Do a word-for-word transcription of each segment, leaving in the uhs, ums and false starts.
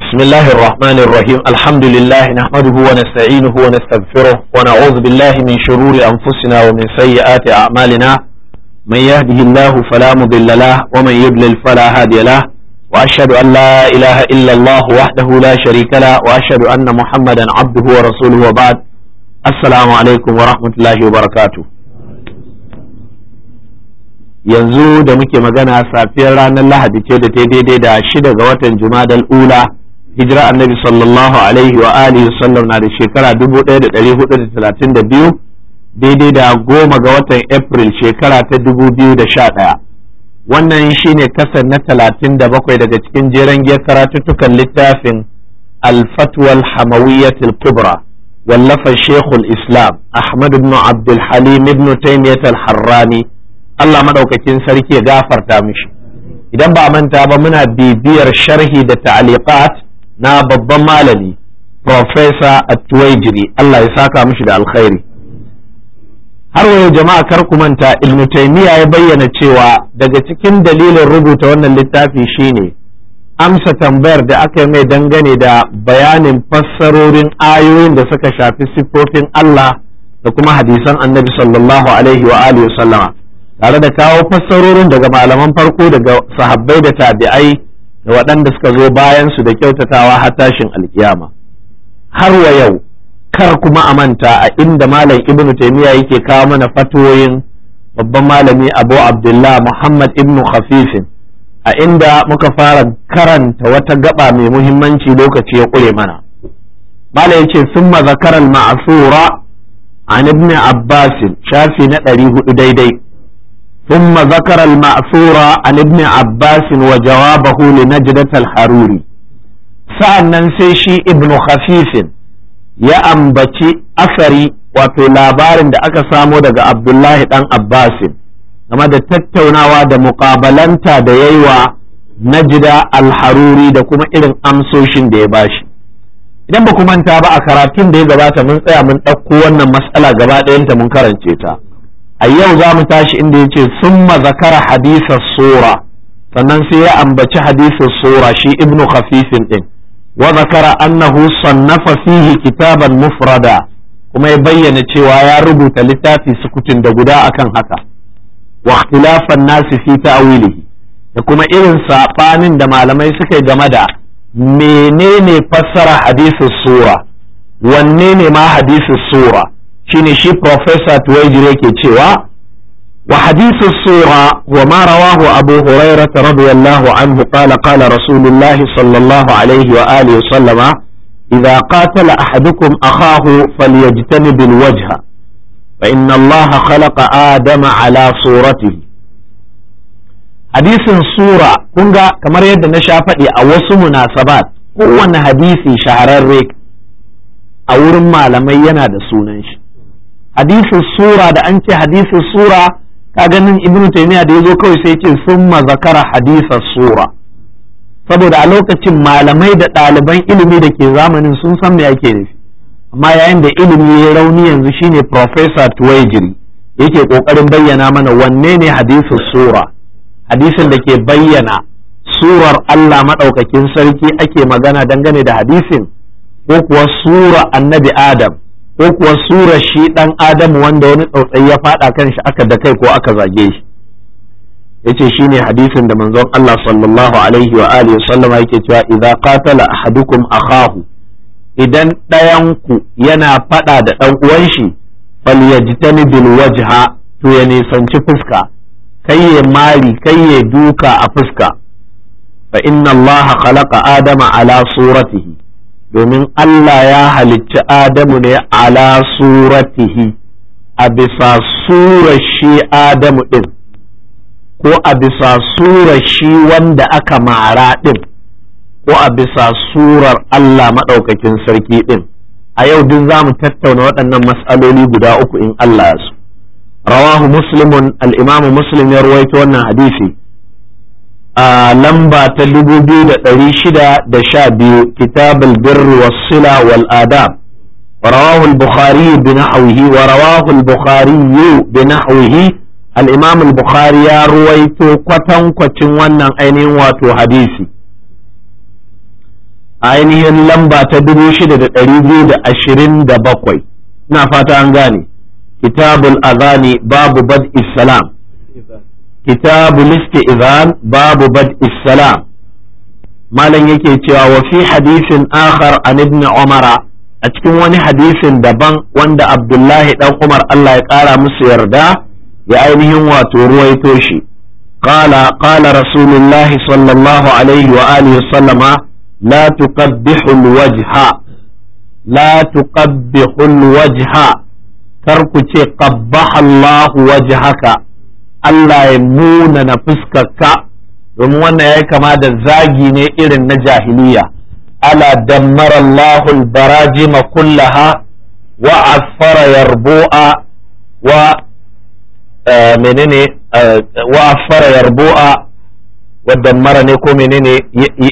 بسم الله الرحمن الرحيم الحمد لله نحمده ونستعينه ونستغفره ونعوذ بالله من شرور أنفسنا ومن سيئات أعمالنا من يهده الله فلا مضل له ومن يضلل فلا هادي له وأشهد أن لا إله إلا الله وحده لا شريك له وأشهد أن محمدا عبده ورسوله وبعد السلام عليكم ورحمة الله وبركاته. yanzu da muke magana safiyar ranar Lahadi ce da ta daidai da shida ga watan Jumadal Ula hijira annabi sallallahu alaihi wa alihi sallam na da shekara dubu ɗaya da ɗari hudu da talatin da biyu daidai da goma ga watan April shekara ta dubu biyu da sha ɗaya. Wannan shine kasar na talatin da bakwai daga cikin jeren giyar karatuttukan littafin Al-Fatwa al-Hamawiyyah al-Kubra wallafa Sheikhul Islam Ahmad ibn Abdul Halim ibn Taymiyyah al-Harrani Allah madaukakin sarki ya gafarta mishi. Idan ba manta ba muna bibiyar sharhi da ta'liqat na babban malami Professor At-Tuwaijiri Allah ya saka mishi da alkhairi. Har wayo jama'a kar ku manta Ibn Taymiyyah ya bayyana cewa daga cikin dalilin rubuta wannan littafi shine amsa tambayar da aka yi mai dangane da bayanin fassarorin ayoyin da suka shafi siffofin Allah da kuma hadisan Annabi sallallahu alaihi wa alihi wa sallama. tare da kawo fassarorin daga malaman farko daga sahabbai da tabi'ai da waɗanda suka zo bayan su da kyautatawa har tashin alkiyama. Har wa yau kar kuma a manta a inda malam Ibn Taymiyyah yake kawo mana fatoyin babban malami Abu Abdullah Muhammad ibn Khafifin a inda muka fara karanta wata gaba mai muhimmanci lokaci ya ƙure mana. Malam yace summa zakara al-ma'thura an ibn Abbas shafi na ɗari hudu daidai. ثم ذكر المأثور عن ابن عباس وجوابه لنجدة الحروري sa'annan sai shi ibnu khafifin ya ambaci asari wato labarin da aka samo daga abdullahi dan abbasin game da tattaunawa da muƙabalanta da yayi wa najda al-haruri da kuma irin amsoshin da ya bashi. Idan ba ku manta ba a karatun da ya gabata mun tsaya mun ɗauko wannan mas'ala gaba ɗayanta mun karance ta. a yau za mu tashi inda ya ce summa zakara hadisar sura sannan sai ya ambaci hadisar sura shi ibnu khafifin din wa zakara annahu sannafa fihi kitaban mufrada kuma ya bayyana cewa ya rubuta littafi sukutun da guda akan haka wa ikhtilafan nasi fi ta'wilihi da kuma irin sabanin da malamai suka yi game da menene fassara hadisar sura wanne ne ma hadisar sura shine shi Professor Tuwaijiri yake cewa wa hadithu sura wa ma rawahu Abu Hurairah radiyallahu anhu qala qala Rasulullah sallallahu alayhi wa alihi wa sallama idha qatala ahadukum akhahu falyajtanib alwajha fa inna Allah khalaqa Adama ala suratihi. Hadisin sura kunga kamar yadda na sha faɗi a wasu munasabat kowanne hadisi shahararre a wurin malamai yana da sunan shi. hadisin sura da an ce hadisin sura ka ganin ibnu taymiya da yazo kawai sai ce summa zakara hadisan sura saboda a lokacin malamai da ɗaliban ilimi da ke zamanin sun san me ake nufi amma yayin da ilimi ya rauni yanzu shine Professor Tuwaijiri yake kokarin bayyana mana wanne ne hadisin sura hadisin da ke bayyana surar Allah madaukakin sarki ake magana dangane da hadisin ko kuwa sura annabi Adam ko kuwa surar shi ɗan Adamu wanda wani tsautsayi ya faɗa kan shi aka da kai ko aka zage shi yace shine hadisin da manzon Allah sallallahu alaihi wa alihi sallama yake cewa idza qatala ahadukum akahu idan ɗayan ku yana faɗa da ɗan uwan shi falyajtani bil wajha to ya nisanci fuska kai ya mari kai ya duka a fuska fa inna Allah khalaqa Adama ala suratihi domin Allah ya halicci Adamu ne ala suratihi a bisa surar shi Adamu ɗin ko a bisa surar shi wanda aka mara ɗin ko a bisa surar Allah maɗaukakin sarki ɗin. A yau duk za mu tattauna waɗannan mas'aloli guda uku in Allah ya so. Rawahu Muslimun al-Imamu Muslim ya ruwaito wannan hadisi a lamba ta dubu biyu da ɗari shida da sha biyu kitabul birri was sila wal adab wa rawahu al-bukhari bi nahwihi wa rawahu al-bukhari bi nahwihi al-imam al-bukhari ya ruwaito kwatankwacin wannan ainihin wato hadisi ainihin lamba ta dubu shida da ɗari biyu da ashirin da bakwai. Ina fata an gane. Kitabul Azani babu bad'is salam. Kitabul Istizan babu bad'is salam. Malam yake cewa wa fi hadisin akhar an ibn Umar, a cikin wani hadisin daban wanda Abdullahi dan Umar Allah ya kara musu yarda ya ainihin wato ruwaito shi. Qala qala Rasulullahi sallallahu alaihi wa alihi wa sallama la tuqabbihu alwajha la tuqabbihu alwajha, kar ku ce qabbaha Allah wajhaka, Allah ya muna na fuskarka, domin wannan yayi kama da zagi ne irin na jahiliya. ala dammara Allahu al-barajima kullaha wa asfara yarbu'a wa menene wa asfara yarbu'a wa dammara ne ko menene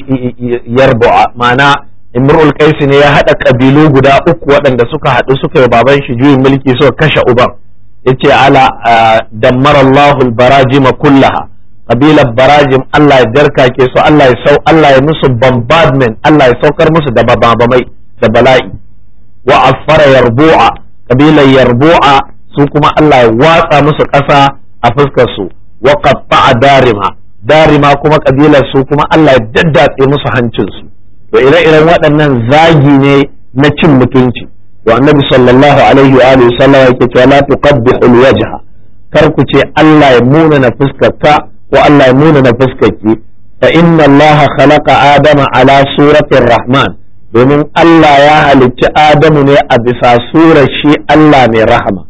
yarbu'a, ma'ana imrul qaisi ne ya hada kabilu guda uku waɗanda suka haɗu suka yi baban shi juyin mulki suka kashe uban. yace ala dammara Allahu al-barajima kullaha, kabilar barajim Allah ya darkake su, Allah ya sau Allah ya musu bombardment, Allah ya saukar musu da babamai da bala'i. wa asfara yarbu'a, kabilar yarbu'a su kuma Allah ya watsa musu ƙasa a fuskar su. wa qatta'a darima, darima kuma kabilar su kuma Allah ya daddatse musu hancin su. to ire-iren waɗannan zagi ne na cin mutunci. wa annabi sallallahu alaihi wa alihi sallam yake cewa la tuqabbihu alwajha, kar ku ce Allah ya muna na fuskarka ko Allah ya nuna na fuskarki. fa inna Allah khalaqa Adama ala suratir Rahman, domin Allah ya halicci Adamu ne a bisa surar shi Allah mai rahama.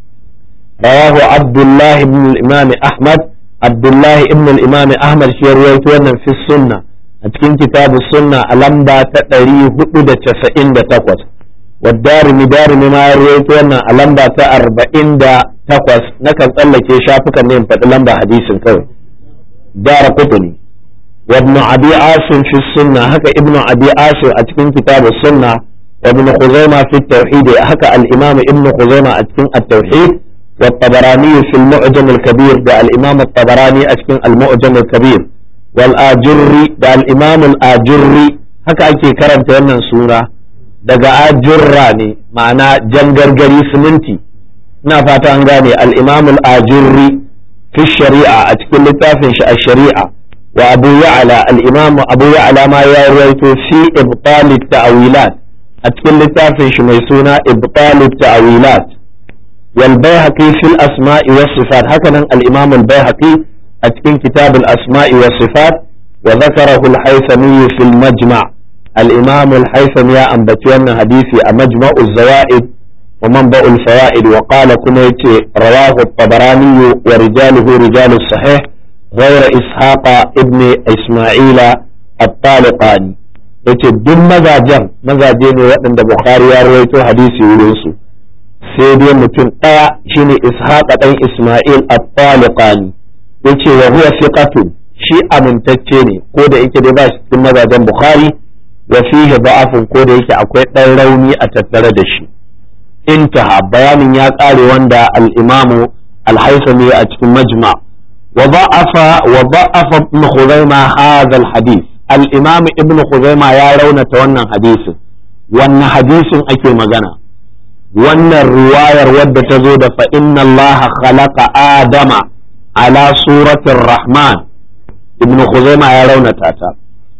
rawahu Abdullah ibn al-Imam Ahmad, Abdullah ibn al-Imam Ahmad shi ya rawaito wannan fi sunna a cikin kitabu sunna a lamba ta ɗari hudu da casa'in da takwas. wa darimi darimi ma ya rawaito wannan a lamba ta arba'in da takwas. nakan tsallake shafukan ne in faɗi lamba hadisin kawai. دار قطني وابن أبي عاصم في السنة، هكا ابن أبي عاصم أتكن كتاب السنة، وابن خزيمة في التوحيد، هكا الإمام ابن خزيمة أتكن التوحيد، والطبراني في المعجم الكبير، ده الإمام الطبراني أتكن المعجم الكبير، والآجري ده الإمام الآجري، هكا أكي كرمت ونن سورة daga ajurrani ma'ana jangargari siminti. ina fata an gane. al-imam al-ajurri في الشريعة أتكلم لتافن الشريعة. وأبو يعلى الإمام أبو يعلى ما يرويته في إبطال التأويلات، أتكلم لتافن شميسونا إبطال التأويلات. والبيهقي في الأسماء والصفات، هكذا الإمام البيهقي أتكلم كتاب الأسماء والصفات. وذكره الحيثمي في المجمع، الإمام الحيثمي أنبتينا حديثي مجمع الزوائد ومنبأ الفوائد. وقال كنيت رواه الطبراني ورجاله رجال الصحيح غير إسحاق ابن إسماعيل الطالقاني. yace duk mazajen mazaje ne waɗanda Bukhari ya rawaito hadisi wurin su, sai dai mutum ɗaya shine Ishaq dan Isma'il at-Taliqani. yace wa huwa thiqatun, shi amintacce ne ko da yake dai ba shi cikin mazajen Bukhari. wa fihi da'afun, ko da yake akwai ɗan rauni a tattare da shi. انتهى بيان يا قاري وندا الإمام الحيثمي أتكلم مجمع. وضعف وضعف ابن خزيمة هذا الحديث، الإمام ابن خزيمة يا رون تونا حديث وأن حديث أكي مجانا وأن الرواية ود تزود فإن الله خلق آدم على صورة الرحمن. ابن خزيمة يا رون تاتا.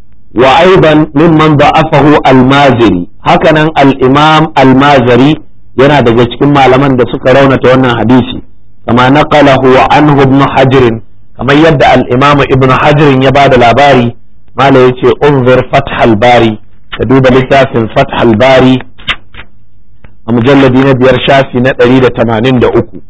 وأيضا ممن ضعفه المازري، هكذا الإمام المازري yana daga cikin malaman da suka raunata wannan hadisi. kama naqalahu anhu ibn Hajar, kamar yadda al-Imam ibn Hajar ya bada labari. mala yace unzir Fath al-Bari, ka duba littafin Fath al-Bari a mujalladi na biyar shafi na ɗari da tamanin da uku.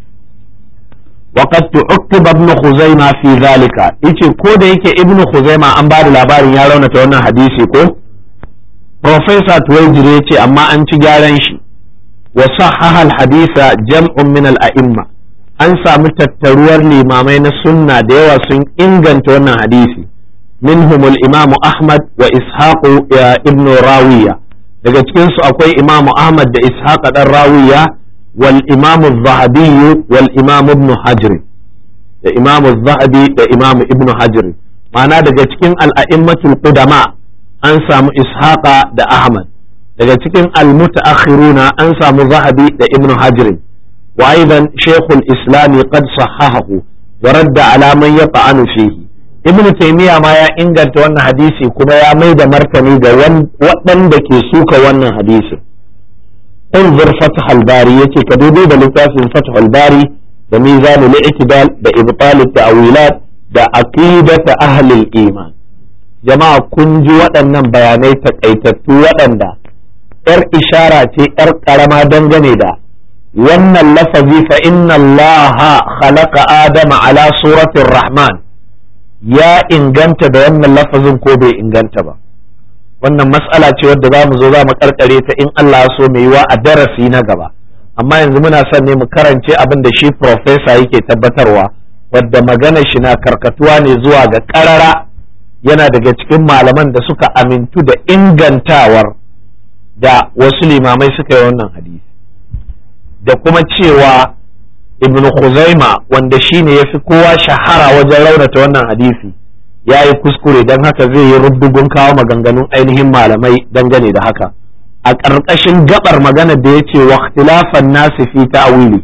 wa qad tu'aqqiba ibn Khuzaimah fi zalika, yace ko da yake ibn Khuzaimah an bada labarin ya raunata wannan hadisi ko Professor Tuwaijiri yace amma an ci gyaran shi. وصحح الحديث جمع من الأئمة، an samu tattaruwar limamai na sunna da yawa sun inganta wannan hadisi. minhum al-imam Ahmad wa Ishaq ibn Rawiya, daga cikin su akwai imam Ahmad da Ishaq dan Rawiya, wal imam az-Zahabi wal imam ibn Hajar, da imam az-Zahabi da imam ibn Hajar. ma'ana daga cikin al-a'immatul qudama an samu ishaqa da ahmad. daga cikin al-mutaakhiruna an samu zahabi da ibnu hajr wa aidan shaykhul islam qad sahahahu wa radda ala man yata'anu fihi. ibnu taymiya ma ya inganta wannan hadisi kuma ya mai da martani ga waɗanda ke suka wannan hadisi. انظر فتح الباري يتي كدودي بلتاف فتح الباري بميزان الاعتدال بإبطال التأويلات بعقيدة أهل الإيمان. جماعة كنجي وأنم بياني تكأيتتو وأن دا ار إشارة ار كرما دنجني دا وأن اللفظ فإن الله خلق آدم على صورة الرحمن يا إنجنت بأن اللفظ كوبي إنجنت با. wannan mas'ala ce wadda za mu zo za mu karkare ta in Allah so mai yiwa a darasi na gaba, amma yanzu muna son ne mu karance abin da shi professor yake tabbatarwa, wadda magana shi na karkatuwa ne zuwa ga karara yana daga cikin malaman da suka amintu da ingantawar da wasu limamai suka yi wannan hadisi, da kuma cewa Ibn Khuzaima wanda shine yafi kowa shahara wajen raunata wannan hadisi ya yi kuskure, don haka zai yi rubdugun kawo maganganun ainihin malamai dangane da haka a ƙarƙashin gabar magana da ya ce wa ikhtilafan nasi fi ta'wili,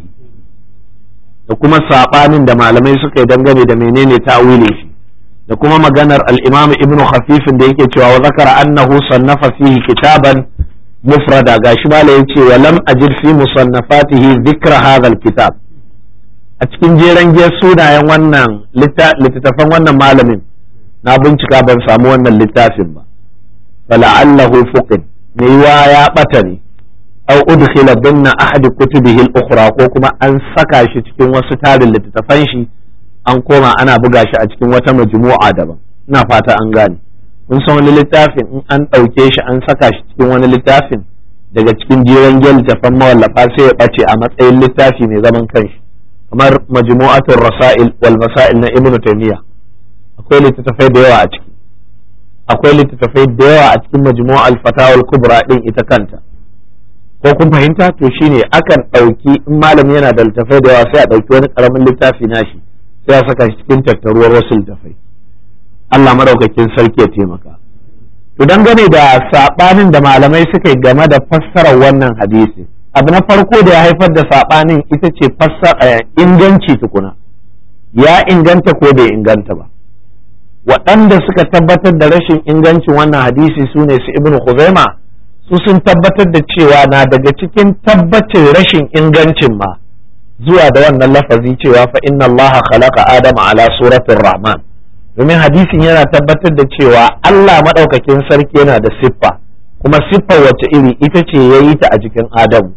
da kuma saɓanin da malamai suka yi dangane da menene ta'wili shi, da kuma maganar al-Imam Ibn Khafif da yake cewa wa zakara annahu sannafa fihi kitaban mufrada, gashi mala yace wa lam ajid fi musannafatihi dhikra hadha al-kitab. A cikin jeren giyar sunayen wannan littattafan wannan malamin na bincika ban samu wannan littafin ba, fala'allahu fuqid mai yiwa ya bata ne, aw udkhila binna ahadi kutubihi al-ukhra, ko kuma an saka shi cikin wasu tarin littattafan shi an koma ana buga shi a cikin wata majmu'a daban. ina fata an gane. kun san wani littafin in an ɗauke shi an saka shi cikin wani littafin daga cikin jiran gel littattafan mawallafa sai ya ɓace a matsayin littafi mai zaman kanshi, kamar majmu'atul rasail wal masail na ibnu taymiya. akwai littattafai da yawa a ciki, akwai littattafai da yawa a cikin majmu'al fatawal kubra din ita kanta, ko kun fahimta? to shine akan ɗauki in malami yana da littattafai da yawa sai a ɗauki wani ƙaramin littafi nashi sai a saka shi cikin tattaruwar wasu littattafai. Allah madaukakin sarki ya taimaka. to dangane da sabanin da malamai suka yi game da fassarar wannan hadisi, abu na farko da ya haifar da sabanin ita ce fassara inganci tukuna, ya inganta ko bai inganta ba. waɗanda suka tabbatar da rashin ingancin wannan hadisi su ne su Ibn Khuzaima, su sun tabbatar da cewa na daga cikin tabbacin rashin ingancin ma zuwa da wannan lafazi cewa fa inna Allah khalaqa Adama ala suratir Rahman, domin hadisin yana tabbatar da cewa Allah madaukakin sarki yana da siffa, kuma siffar wacce iri ita ce yayi ta a jikin Adamu.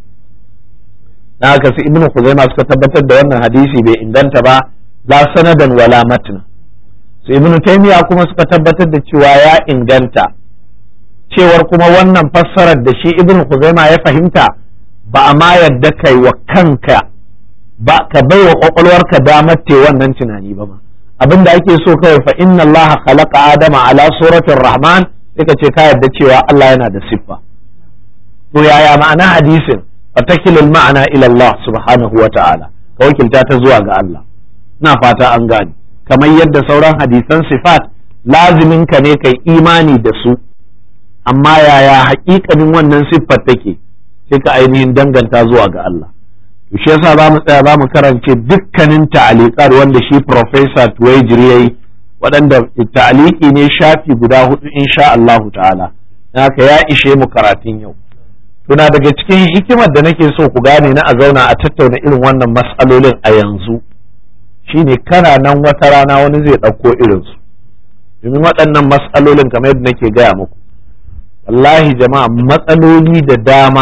Na haka su Ibn Khuzaima suka tabbatar da wannan hadisi bai inganta ba, la sanadan wala matna. su Ibn Taymiya kuma suka tabbatar da cewa ya inganta, cewar kuma wannan fassarar da shi Ibn Khuzaima ya fahimta ba a ma yadda kai wa kanka ba, ka bai wa kwakwalwarka damar te wannan tunani ba ma. abin da ake so kawai fa inna Allah khalaqa Adama ala suratir Rahman, sai ka ce ka yadda cewa Allah yana da siffa. to yaya ma'ana hadisin? fatakilul ma'ana ila Allah subhanahu wa ta'ala, ka wakilta ta zuwa ga Allah. na fata an gane, kamar yadda sauran hadisan sifat lazimin ka ne kai imani da su, amma yaya haƙiƙanin wannan siffar take sai ka ainihin danganta zuwa ga Allah. to shi yasa za mu tsaya za mu karance dukkanin ta'aliqat wanda shi professor Tuwaijiri yayi, waɗanda ta'aliki ne shafi guda hudu insha Allah ta'ala. haka ya ishe mu karatun yau. tuna daga cikin hikimar da nake so ku gane na a zauna a tattauna irin wannan mas'alolin a yanzu shine kana nan wata rana wani zai ɗauko irinsu, domin waɗannan matsalolin kamar yadda nake gaya muku, wallahi jama'a matsaloli da dama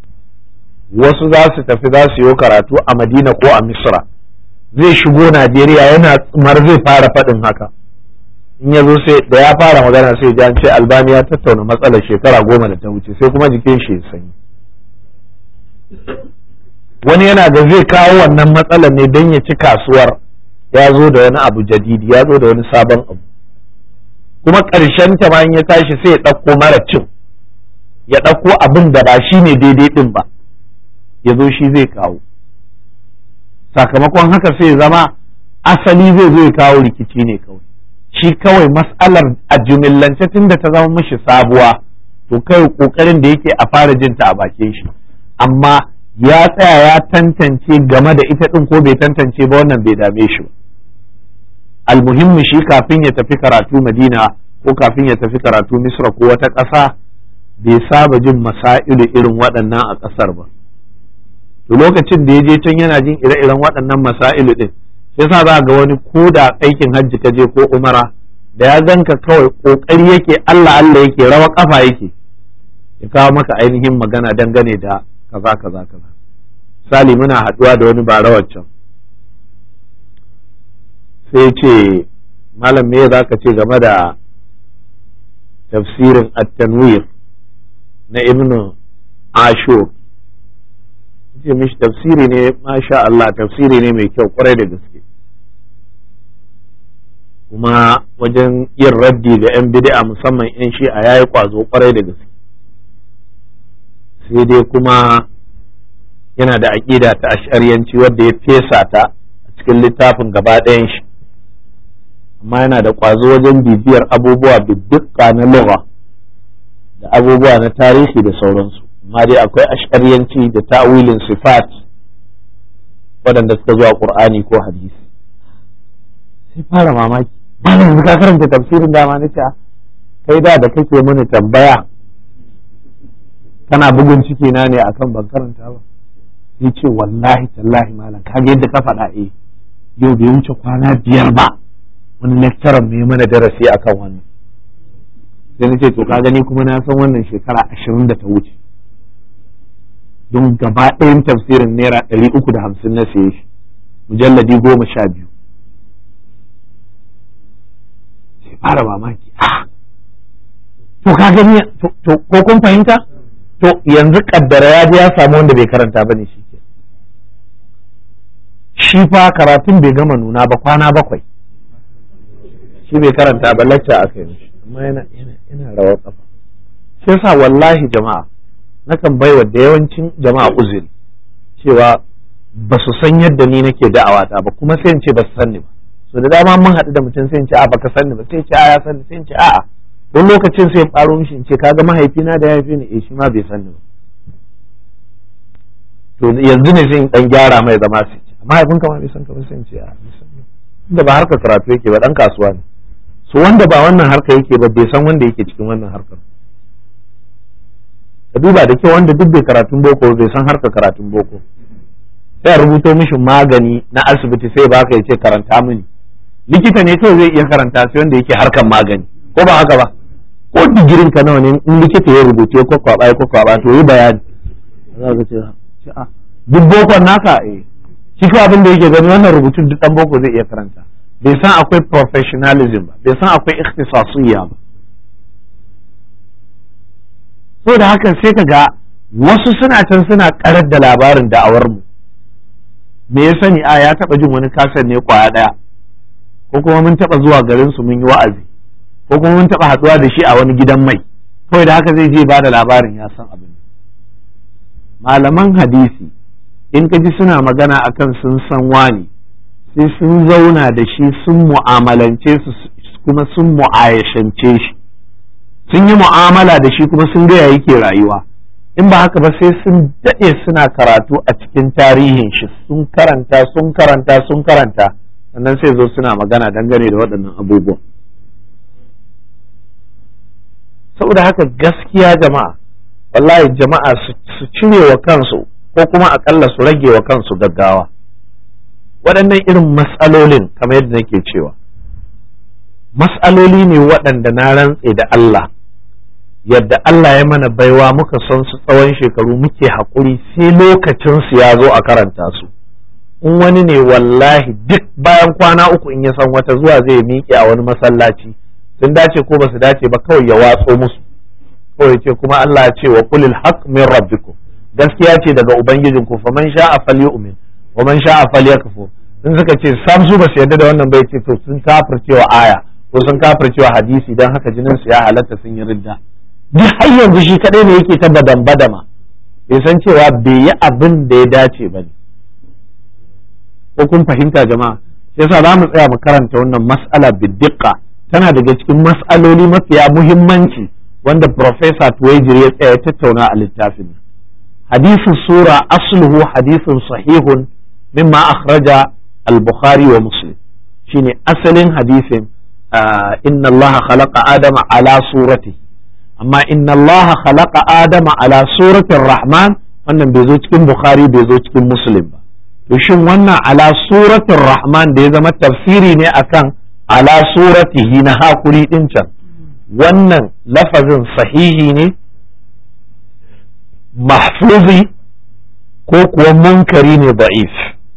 wasu za su tafi za su yi karatu a Madina ko a Misra, zai shigo Najeriya yana tsumar zai fara faɗin haka, in ya zo sai da ya fara magana sai ji an ce Albani ya tattauna matsalar shekara goma da ta wuce, sai kuma jikin shi ya sanyi. wani yana da zai kawo wannan matsalar ne don ya ci kasuwar ya zo da wani abu jadidi, ya zo da wani sabon abu, kuma ƙarshen ta bayan ya tashi sai ya ɗauko mara cin, ya ɗauko abin da ba shi ne daidai ɗin ba, ya zo shi zai kawo. sakamakon haka sai ya zama asali zai zo ya kawo rikici ne kawai, shi kawai mas'alar a jumillance tun da ta zama mishi sabuwa to kai kokarin da yake a fara jin ta a bakin shi, amma ya tsaya ya tantance game da ita din ko bai tantance ba wannan bai dame shi ba. Almuhimmi shi kafin ya tafi karatu Madina ko kafin ya tafi karatu Misra ko wata ƙasa bai saba jin masailu irin waɗannan a ƙasar ba. To lokacin da ya je can yana jin ire-iren waɗannan masailu din, sai sa za ga wani ko da aikin hajji ka je ko umara da ya ganka kawai kokari yake Allah Allah yake rawa kafa yake ya kawo maka ainihin magana dangane da kaza kaza kaza. Misali muna haɗuwa da wani barawar can sai ce malam me za ka ce game da tafsirin at-tanwir na ibnu ashur. ce mishi tafsiri ne masha Allah, tafsiri ne mai kyau kwarai da gaske, kuma wajen yin raddi ga 'yan bid'a musamman 'yan shi'a yayi kwazo kwarai da gaske, sai dai kuma yana da aƙida ta ash'ariyanci wadda ya fesa ta a cikin littafin gaba ɗayan shi, amma yana da kwazo wajen bibiyar abubuwa bidduka na lugha da abubuwa na tarihi da sauransu. Amma dai akwai ash'ariyanci da ta'wilin sifat waɗanda suka zuwa Qur'ani ko hadisi. Sai fara mamaki, ba yanzu ka karanta tafsirin dama na ce kai da da kake mini tambaya kana bugun ciki na ne akan ban karanta ba. Sai ce wallahi tallahi malam kage yadda ka faɗa eh yau bai wuce kwana biyar ba wani lecturer mai mana darasi akan wannan. Sai na ce to ka gani kuma na san wannan shekara ashirin da ta wuce, don gaba ɗayan tafsirin naira ɗari uku da hamsin na siye shi mujalladi goma sha biyu. Sai fara mamaki, to ka gani to ko kun fahimta, to yanzu kaddara ya je ya samu wanda bai karanta bane shi ke shi fa karatun bai gama nuna ba kwana bakwai shi bai karanta ba, lacca aka yi amma yana yana rawar kafa. Shi yasa wallahi jama'a nakan baiwa da yawancin jama'a uzuri cewa ba su san yadda ni nake da'awata ba, kuma sai in ce ba su sanni ba. So da dama mun haɗu da mutum sai in ce a baka sanni ba, sai in ce a ya sanni, sai in ce a'a don lokacin sai in faro mishi in ce kaga mahaifina da ya haife ni eh shi ma bai sanni ba. To yanzu ne sai in dan gyara mai zama sai ce mahaifinka ma bai san ka ba, sai in ce a bai sanni inda ba harkar karatu yake ba, dan kasuwa ne. So wanda ba wannan harka yake ba bai san wanda yake cikin wannan harkar. Ka duba da kyau, wanda duk bai karatun boko bai san harka karatun boko, sai a rubuto mishi magani na asibiti sai baka ya ce karanta mini. Likita ne kawai zai iya karanta sai wanda yake harkan magani, ko ba haka ba? Ko digirin ka nawa ne in likita ya rubuce ko kwaba ya kwaba to yi bayani. Za ka ce a duk bokon naka eh shi ko abin da yake gani wannan rubutun duk dan boko zai iya karanta. Bai san akwai professionalism ba, bai san akwai ikhtisasiyya ba. So da hakan sai ka ga wasu suna can suna karar da labarin da'awar mu. Me ya sani a ya taba jin wani kasar ne kwaya daya, ko kuma mun taba zuwa garin su mun yi wa'azi, ko kuma mun taba haduwa da shi a wani gidan mai, kawai da haka zai je ba da labarin ya san abin. Malaman hadisi in ka ji suna magana akan sun san wani, sai sun zauna da shi sun mu'amalance su kuma sun mu'ayashance shi, sun yi mu'amala da shi kuma sun gaya yake rayuwa. In ba haka ba sai sun daɗe suna karatu a cikin tarihin shi, sun karanta sun karanta sun karanta sannan sai zo suna magana dangane da waɗannan abubuwan. Saboda haka gaskiya jama'a, wallahi jama'a su cire wa kansu ko kuma akalla su rage wa kansu gaggawa. Waɗannan irin mas'alolin kamar yadda nake cewa mas'aloli ne waɗanda na rantse da Allah, yadda Allah ya mana baiwa muka san su tsawon shekaru muke haƙuri sai lokacin su ya zo a karanta su. In wani ne wallahi duk bayan kwana uku in ya san wata zuwa zai miƙe a wani masallaci, sun dace ko ba su dace ba kawai ya watso musu, kawai ce kuma Allah ya ce wa qulil haqq min rabbikum, gaskiya ce daga ubangijinku, faman sha'a falyu'min wa man sha'a falyakfur. In suka ce sam su ba su yarda da wannan bai ce to sun kafircewa aya ko sun kafircewa hadisi, dan haka jinin su ya halatta sun yi ridda. Duk har yanzu shi kadai ne yake ta badan badama, bai san cewa bai yi abin da ya dace ba ne. Ko kun fahimta jama'a? Sai yasa za mu tsaya mu karanta wannan mas'ala biddiqa tana daga cikin mas'aloli mafiya muhimmanci wanda Professor Tuwaijiri ya tsaya tattauna a littafin. Hadisin sura asluhu hadisin sahihun mimma akhraja al-Bukhari wa Muslim. Shine asalin hadisin inna Allah khalaqa Adama ala surati. Amma inna Allah khalaqa Adama ala suratir Rahman wannan bai zo cikin Bukhari bai zo cikin Muslim ba. To shin wannan ala suratir Rahman da ya zama tafsiri ne akan ala suratihi na hakuri din can, wannan lafazin sahihi ne mahfuzi ko kuwa munkari ne da'if?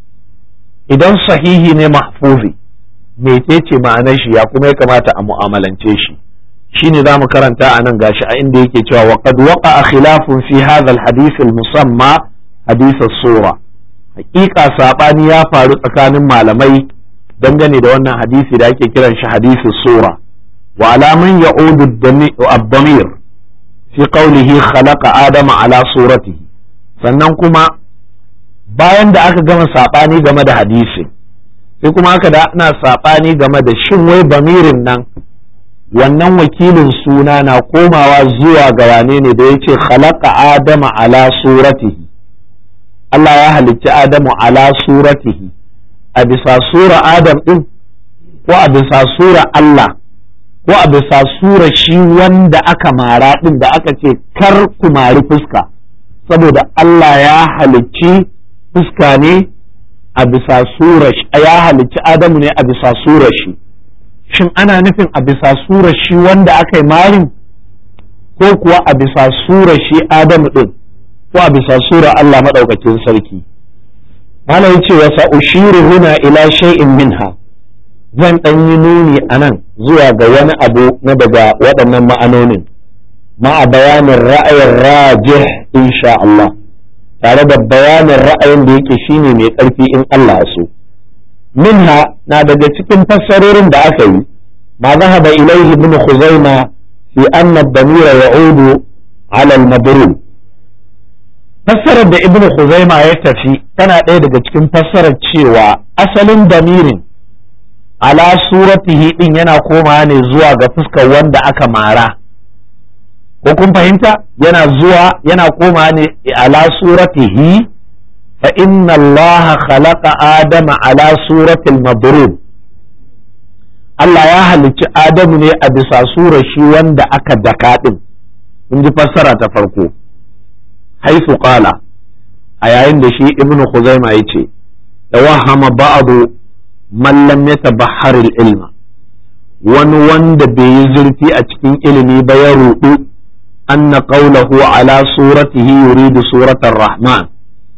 Idan sahihi ne mahfuzi mecece ma'anar shi ya kuma ya kamata a mu'amalance shi, shine za mu karanta a nan gashi a inda yake cewa wa qad waqa'a khilafun fi hadha al-hadith al-musamma hadith as-sura. Hakika sabani ya faru tsakanin malamai dangane da wannan hadisi da ake kiran shi hadisi sura. Wa alaman ya'udu ad-damir fi qawlihi khalaqa adama ala suratihi. Sannan kuma bayan da aka gama sabani game da hadisi sai kuma aka da ana sabani game da shin wai bamirin nan wannan wakilin suna na komawa zuwa ga wane ne da yace khalaqa adama ala suratihi. Allah ya halicci Adamu ala suratihi, a bisa sura Adam ɗin ko a bisa sura Allah ko a bisa sura shi wanda aka mara ɗin da aka ce kar ku mari fuska, saboda Allah ya halicci fuska ne a bisa sura shi, ya halicci Adamu ne a bisa sura shi. Shin ana nufin a bisa sura shi wanda aka yi marin ko kuwa a bisa sura shi Adamu ɗin ko a bisa sura Allah maɗaukakin sarki? Malam yace wa sa'ushiru huna ila shay'in minha, zan ɗan yi nuni a nan zuwa ga wani abu na daga waɗannan ma'anonin ma'a bayanin ra'ayin rajih insha Allah, tare da bayanin ra'ayin da yake shine mai ƙarfi in Allah so. Minha na daga cikin fassarorin da aka yi ma zahaba ilaihi ibn Khuzaima fi anna ad-damira ya'udu 'ala al-madrub. Fassarar da Ibn Khuzaima ya tafi tana ɗaya daga cikin fassarar cewa asalin damirin ala suratihi din yana komawa ne zuwa ga fuskar wanda aka mara. Ko kun fahimta? Yana zuwa yana komawa ne ala suratihi, fa inna Allah khalaqa Adama ala suratil madrub. Allah ya halicci Adamu ne a bisa surar shi wanda aka daka din. Kun ji fassara ta farko. Haifu qala, a yayin da shi Ibn Khuzaima yace tawahhama ba'du man lam yatabahhar al-ilma, wani wanda bai yi zurfi a cikin ilimi ba ya rudu anna qawluhu ala suratihi yuridu suratar rahman,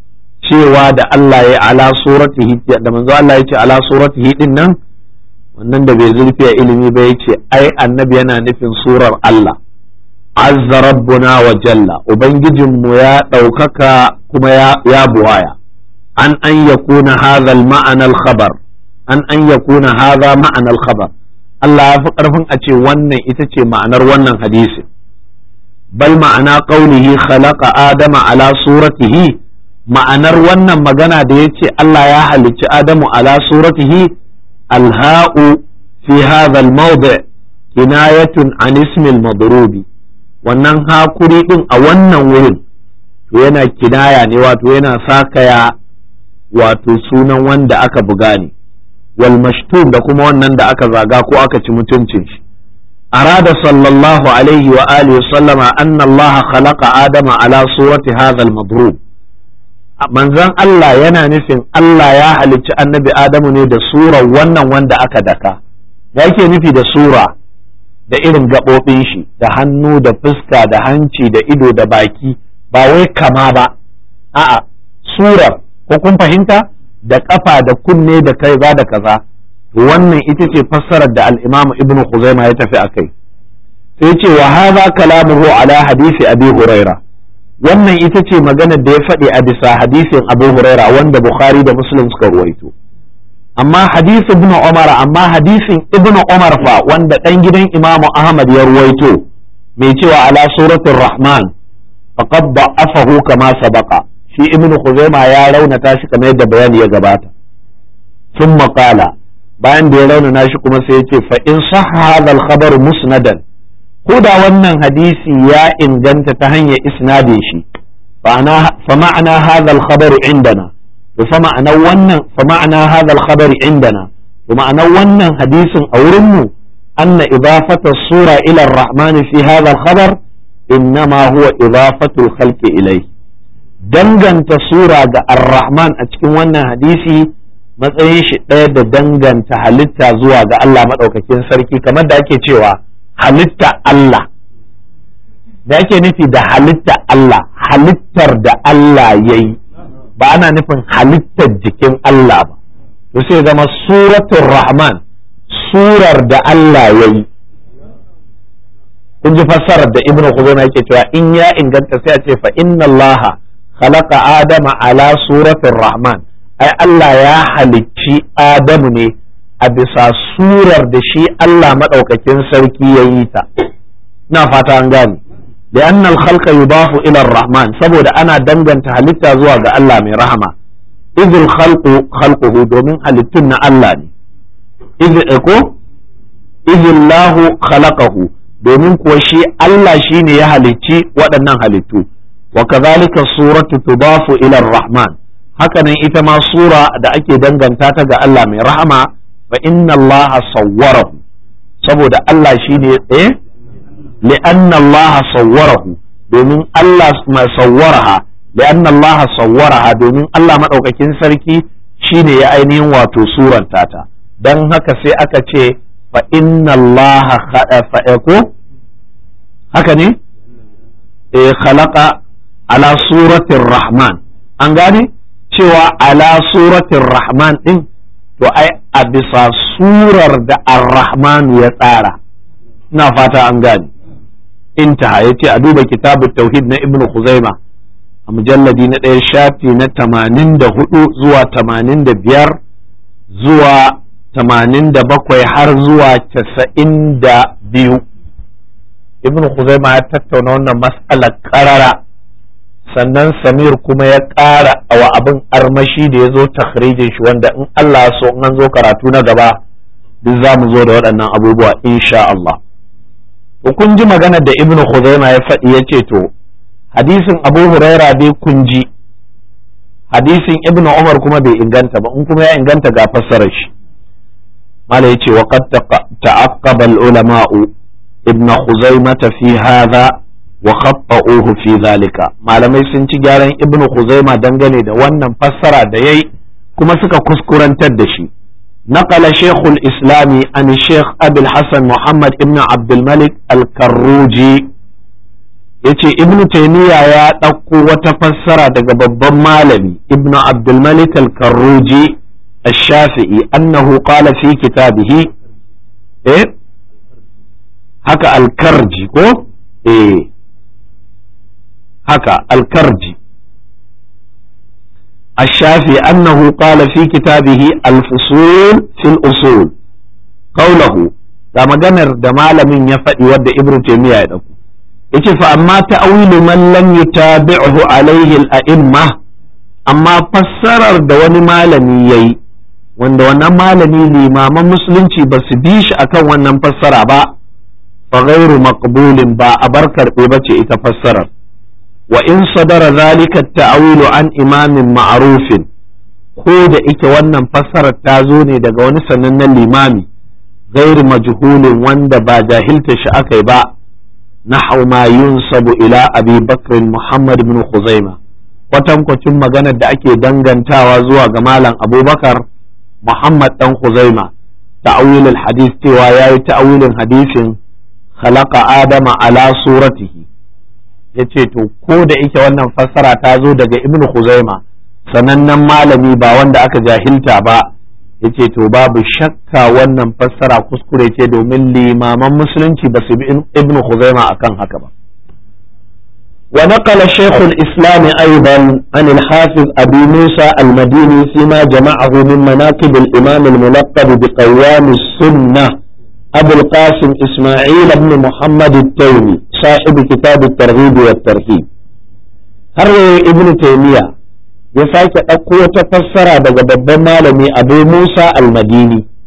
cewa da Allah ya ala suratihi da manzo Allah yace ala suratihi din nan, wannan da bai zurfi a ilimi ba yace ai annabi yana nufin surar Allah. Azza rabbuna wa jalla, ubangijinmu ya ɗaukaka kuma ya buwaya, an an yakuna hadha al-ma'ana al-khabar, an an yakuna hadha ma'ana al-khabar. Allah ya fi ƙarfin a ce wannan ita ce ma'anar wannan hadisi. Bal ma'ana qawlihi khalaqa adama ala suratihi, ma'anar wannan magana da yace Allah ya halicci Adamu ala suratihi, al-ha'u fi hadha al-mawdi' kinayatun an ismi al-madrubi. Wannan hakuri din a wannan wurin to yana kinaya ne, wato yana sakaya wato sunan wanda aka buga ne, wal mashtub da kuma wannan da aka zaga ko aka ci mutuncin shi. Arada sallallahu alaihi wa alihi sallama anna Allah khalaqa Adama ala surati hadha al-madrub. Manzon Allah yana nufin Allah ya halicci annabi Adamu ne da surar wannan wanda aka daka. Me yake nufi da sura? Da irin gaɓoɓin shi, da hannu da fuska da hanci da ido da baki, ba wai kama ba, a'a surar, ko kun fahimta, da ƙafa da kunne da kai ba da kaza. Wannan ita ce fassarar da al-Imam Ibn Khuzaima ya tafi akai. Sai ce wa hadha kalamuhu ala hadisi Abi Huraira, wannan ita ce maganar da ya faɗi a bisa hadisin Abu Huraira wanda Bukhari da Muslim suka ruwaito. Amma hadisi ibn Umar, amma hadisin ibn Umar fa wanda dan gidan Imam Ahmad ya ruwaito mai cewa ala suratul Rahman faqad da'afahu kama sabaqa, shi ibn Khuzaima ya raunata shi kamar yadda bayani ya gabata. Thumma qala, bayan da ya raunana shi kuma sai ya ce fa in sahha hadha al-khabar musnadan, ko da wannan hadisi ya inganta ta hanyar isnadin shi, fa ma'ana hadha al-khabar indana, to fa ma'ana wannan fa ma'ana hadha al-khabar indana, to ma'ana wannan hadisin a wurin mu anna idafata sura ila ar-rahman fi hadha al-khabar innama huwa idafatu al-khalqi ilayhi, danganta sura ga ar-rahman a cikin wannan hadisi matsayin shi ɗaya da danganta halitta zuwa ga Allah maɗaukakin sarki, kamar da ake cewa halitta Allah, da ake nufi da halitta Allah halittar da Allah ya yi, ba ana nufin halittar jikin Allah ba, to sai zama suratul rahman surar da Allah ya yi. kun ji fassarar da ibnu khuzaimah yake cewa in ya inganta sai a ce fa inna allaha khalaqa adama ala suratir rahman, ai Allah ya halicci adamu ne a bisa surar da shi Allah madaukakin sarki ya yi ta. na fata an gane da annal khalqa yudafu ila rahman, saboda ana danganta halitta zuwa ga Allah mai rahama. idil khalqu khalquhu, domin halittun na Allah ne. idil ko idillahu khalaqahu, domin kuwa shi Allah shine ya halicci waɗannan halittu. wa kadhalika suratu tudafu ila rahman, hakanan ita ma sura da ake danganta ta ga Allah mai rahama. fa inna Allah sawwarahu, saboda Allah shine eh li'anna Allah sawwarahu, domin Allah ma sawwaraha li'anna Allah sawwaraha, domin Allah madaukakin sarki shine ya ainihin wato suranta ta. dan haka sai aka ce fa inna Allah fa'ako haka ne eh khalaqa ala suratir rahman, an gane cewa ala suratir rahman din to ai a bisa surar da ar-rahman ya tsara. ina fata an gane. intaha yace a duba kitabut tauhid na ibnu khuzaima a mujalladi na ɗaya shafi na tamanin da hudu zuwa tamanin da biyar zuwa tamanin da bakwai har zuwa casa'in da biyu. ibn Khuzaima ya tattauna wannan mas'alar karara, sannan Samir kuma ya ƙara wa abin armashi da ya zo takhrijin shi, wanda in Allah ya so in an zo karatu na gaba duk za mu zo da waɗannan abubuwa insha Allah. to kun ji maganar da ibn Khuzaima ya faɗi, ya ce to hadisin Abu Huraira dai kun ji, hadisin ibn Umar kuma bai inganta ba, in kuma ya inganta ga fassarar shi. mala yace wa qad ta'aqqaba al-ulama'u ibn Khuzaimah fi hadha wa khatta'uhu fi dhalika, malamai sun ci gyaran ibn Khuzaimah dangane da wannan fassara da yayi kuma suka kuskurantar da shi. naqala shaykhul islami an shaykh abul hasan muhammad ibn abdul malik al-karruji, yace ibn taymiya ya ɗauko wata fassara daga babban malami ibn abdul malik al-karruji الشافعي أنه قال في كتابه إيه هكا الكرجي كو إيه هكا الكرجي الشافعي أنه قال في كتابه الفصول في الأصول قوله da maganar da malamin ya faɗi wadda Ibn Taymiyyah ya dauko yace fa amma ta'wilu man lam yutabi'hu alayhi al-a'imma, amma fassarar da wani malami yayi wanda wannan malami limaman musulunci ba su bi shi akan wannan fassara ba, fa ghairu maqbulin, ba a bar karbe bace ita fassarar. wa in sadara zalika ta'wilu an imamin ma'rufin, ko da ike wannan fassarar ta zo ne daga wani sanannen limami ghairu majhulin, wanda ba jahilta shi akai ba, nahwu ma yunsabu ila abi bakr muhammad ibn khuzaimah, kwatankwacin maganar da ake dangantawa zuwa ga malam abubakar Muhammad dan Khuzaima, ta'awilul hadith, cewa yayi ta'awilin hadisin khalaqa adama ala suratihi, yace to ko da yake wannan fassara ta zo daga Ibn Khuzaima, sanannen malami ba wanda aka jahilta ba, yace to babu shakka wannan fassara kuskure ce, domin limaman musulunci ba su bi Ibn Khuzaima akan haka ba. ونقل شيخ الإسلام أيضا عن الحافظ أبي موسى المديني فيما جمعه من مناقب الإمام الملقب بقوام السنة أبو القاسم إسماعيل بن محمد التيمي صاحب كتاب الترغيب والترهيب. هروي ابن تيمية يساك أقوى تفسر بجبب مالمي أبو موسى المديني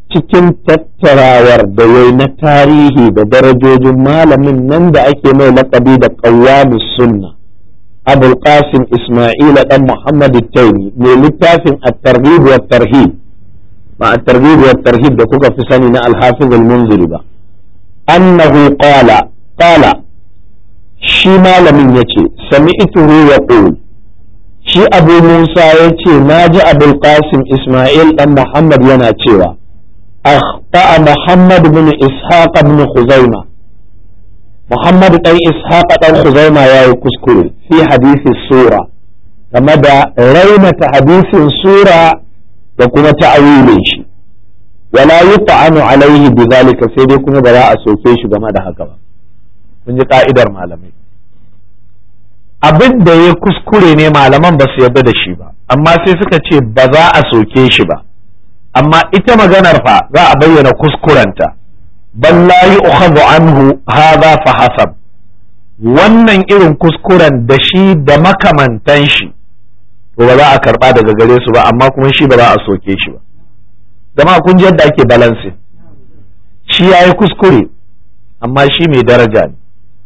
cikin tattarawar da yayi na tarihi da darajojin malamin nan da ake mai laƙabi da qawwamus sunna abul qasim isma'ila dan muhammad at-taymi mai littafin at-targhib wa tarhib ba at-targhib wa tarhib da kuka fi sani na al-hafiz al-munziri ba annahu qala qala shi malamin yace sami'tuhu yaqul shi abu musa yace naji abul qasim isma'il dan muhammad yana cewa أخطأ محمد بن إسحاق بن خزيمة محمد بن إسحاق بن خزيمة يا كسكري في حديث السورة كما دا ريمة حديث السورة وكما تعويل شيء ولا يطعن عليه بذلك سيدي كما براء سوكيش كما دا هكذا من قائدة malamai abin da ya kuskure ne malaman ba su yarda da shi ba amma sai suka ce ba za a soke shi ba amma ita maganar fa za a bayyana kuskurenta bal la yu'khadhu anhu hadha fa hasab wannan irin kuskuren da shi da makamantan shi to ba za a karba daga gare su ba amma kuma shi ba za a soke shi ba jama'a kun ji yadda ake balance shi yayi kuskure amma shi mai daraja ne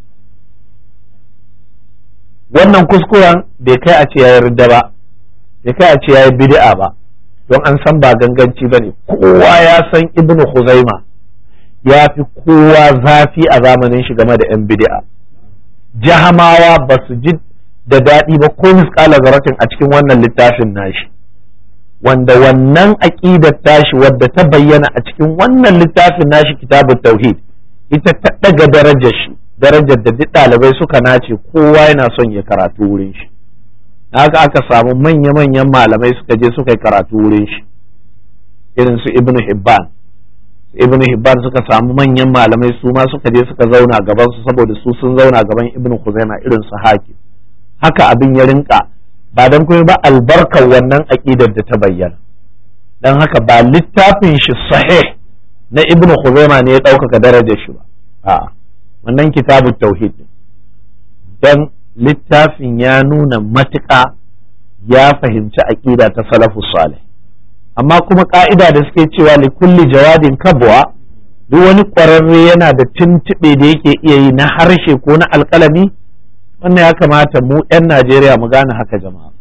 wannan kuskuren bai kai a ce yayi ridda ba bai kai a ce yayi bid'a ba don an san ba ganganci ba ne kowa ya san ibnu Khuzaima ya fi kowa zafi a zamanin shi game da yan bid'a jahamawa ba su ji da daɗi ba ko misƙala zaratin a cikin wannan littafin nashi wanda wannan aƙidar tashi wadda ta bayyana a cikin wannan littafin nashi kitabut tauhid ita ta ɗaga darajar shi darajar da duk ɗalibai suka nace kowa yana son ya karatu wurin shi haka aka samu manya-manyan malamai suka je suka yi karatu wurin shi irin su ibnu hibban ibnu hibban suka samu manyan malamai su ma suka je suka zauna gaban su saboda su sun zauna gaban ibnu khuzaima irin su hakim haka abin ya rinka ba dan kuma ba albarkar wannan aqidar da ta bayyana dan haka ba littafin shi sahih na ibnu khuzaima ne ya ɗaukaka darajar shi ba a'a wannan kitabut tauhid dan littafin ya nuna matuƙa ya fahimci aƙida ta salafus salih amma kuma ƙa'ida da suke cewa li kulli jawadin kabwa duk wani ƙwararre yana da tuntuɓe da yake iya yi na harshe ko na alƙalami wannan ya kamata mu 'yan Najeriya mu gane haka jama'a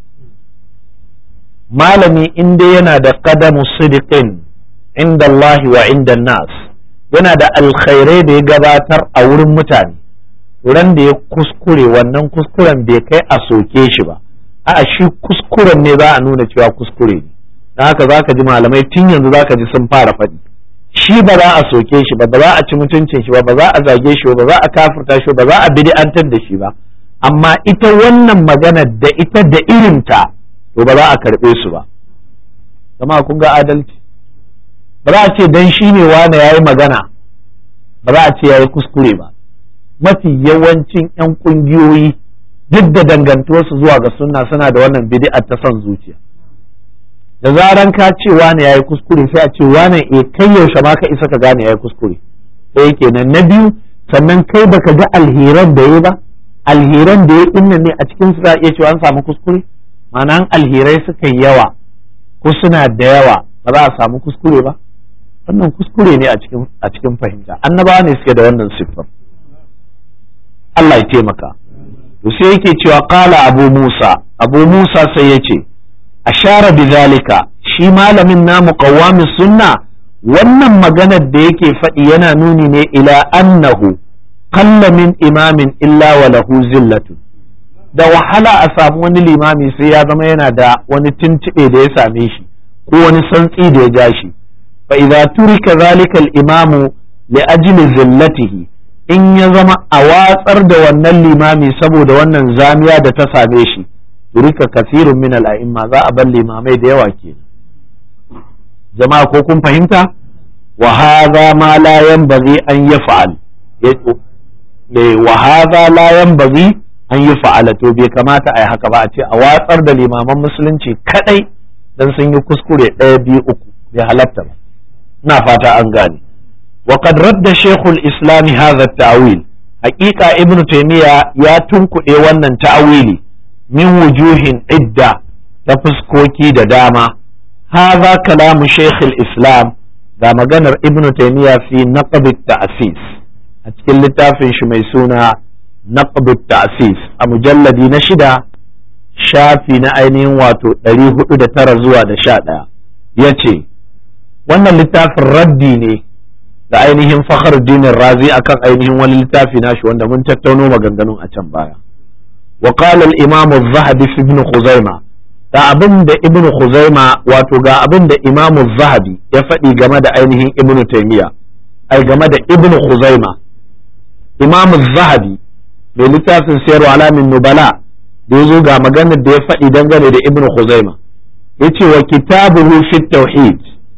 malami in dai yana da qadamu sidiqin inda Allah wa inda nas yana da alkhairai da ya gabatar a wurin mutane ran da ya kuskure wannan kuskuren bai kai a soke shi ba a shi kuskuren ne za a nuna cewa kuskure ne don haka za ka ji malamai tun yanzu za ka ji sun fara faɗi shi ba za a soke shi ba ba za a ci mutuncin shi ba ba za a zage shi ba ba za a kafirta shi ba za a bid'antar da shi ba amma ita wannan magana da ita da irinta to ba za a karɓe su ba kuma kun ga adalci ba za a ce dan shi ne wane yayi magana ba za a ce yayi kuskure ba mafi yawancin 'yan ƙungiyoyi duk da dangantuwarsu zuwa ga sunna suna da wannan bid'a ta son zuciya da zaran ka ce wane yayi kuskure sai a ce wane eh kai yaushe ma ka isa ka gane yayi kuskure sai kenan na biyu sannan kai baka ga alheran da yayi ba alheran da yayi inna ne a cikin su za a iya cewa an samu kuskure ma'ana alherai suka yi yawa ko suna da yawa ba za a samu kuskure ba wannan kuskure ne a cikin a cikin fahimta annabawa ne suke da wannan siffar Allah ya taimaka to sai yake cewa qala abu Musa abu Musa sai yace ashara bizalika shi malamin namu qawamis sunna wannan maganar da yake faɗi yana nuni ne ila annahu qalla min imamin illa wa lahu zillatu da wahala a samu wani limami sai ya zama yana da wani tuntube da ya same shi ko wani santsi da ya ja shi fa idza turika zalika al-imamu li ajli zillatihi in ya zama a watsar da wannan limami saboda wannan zamiya da ta same shi turika kasirun min al-a'imma za a bar limamai da yawa ke jama'a ko kun fahimta wa hadha ma la yanbaghi an yaf'al wa hadha la yanbaghi an yaf'ala to bai kamata a yi haka ba a ce a watsar da limaman musulunci kadai dan sun yi kuskure ɗaya biyu uku bai halatta ba ina fata an gane وقد رد شيخ الإسلام هذا التأويل حقيقة ابن تيمية يا تنكو وانا تأويلي من وجوه عدة تفسكوكي دداما هذا كلام شيخ الإسلام ga maganar ibn taymiya fi naqd at-ta'sis a cikin littafin shi mai suna naqd at-ta'sis a mujalladi na shida shafi na ainihin wato ɗari hudu da tara zuwa da sha ɗaya yace wannan littafin raddi ne da ainihin Fakhruddin Razi akan ainihin wani littafi nashi wanda mun tattauno maganganun a can baya wa qala al-imam az-zahabi fi ibn khuzaimah da abin da ibn khuzaima wato ga abin da imam az-zahabi ya faɗi game da ainihin ibn taymiya ai game da ibn khuzaima imam az-zahabi mai littafin sayar alamin nubala da yazo ga maganar da ya faɗi dangane da ibn khuzaima yace wa kitabuhu fi tauhid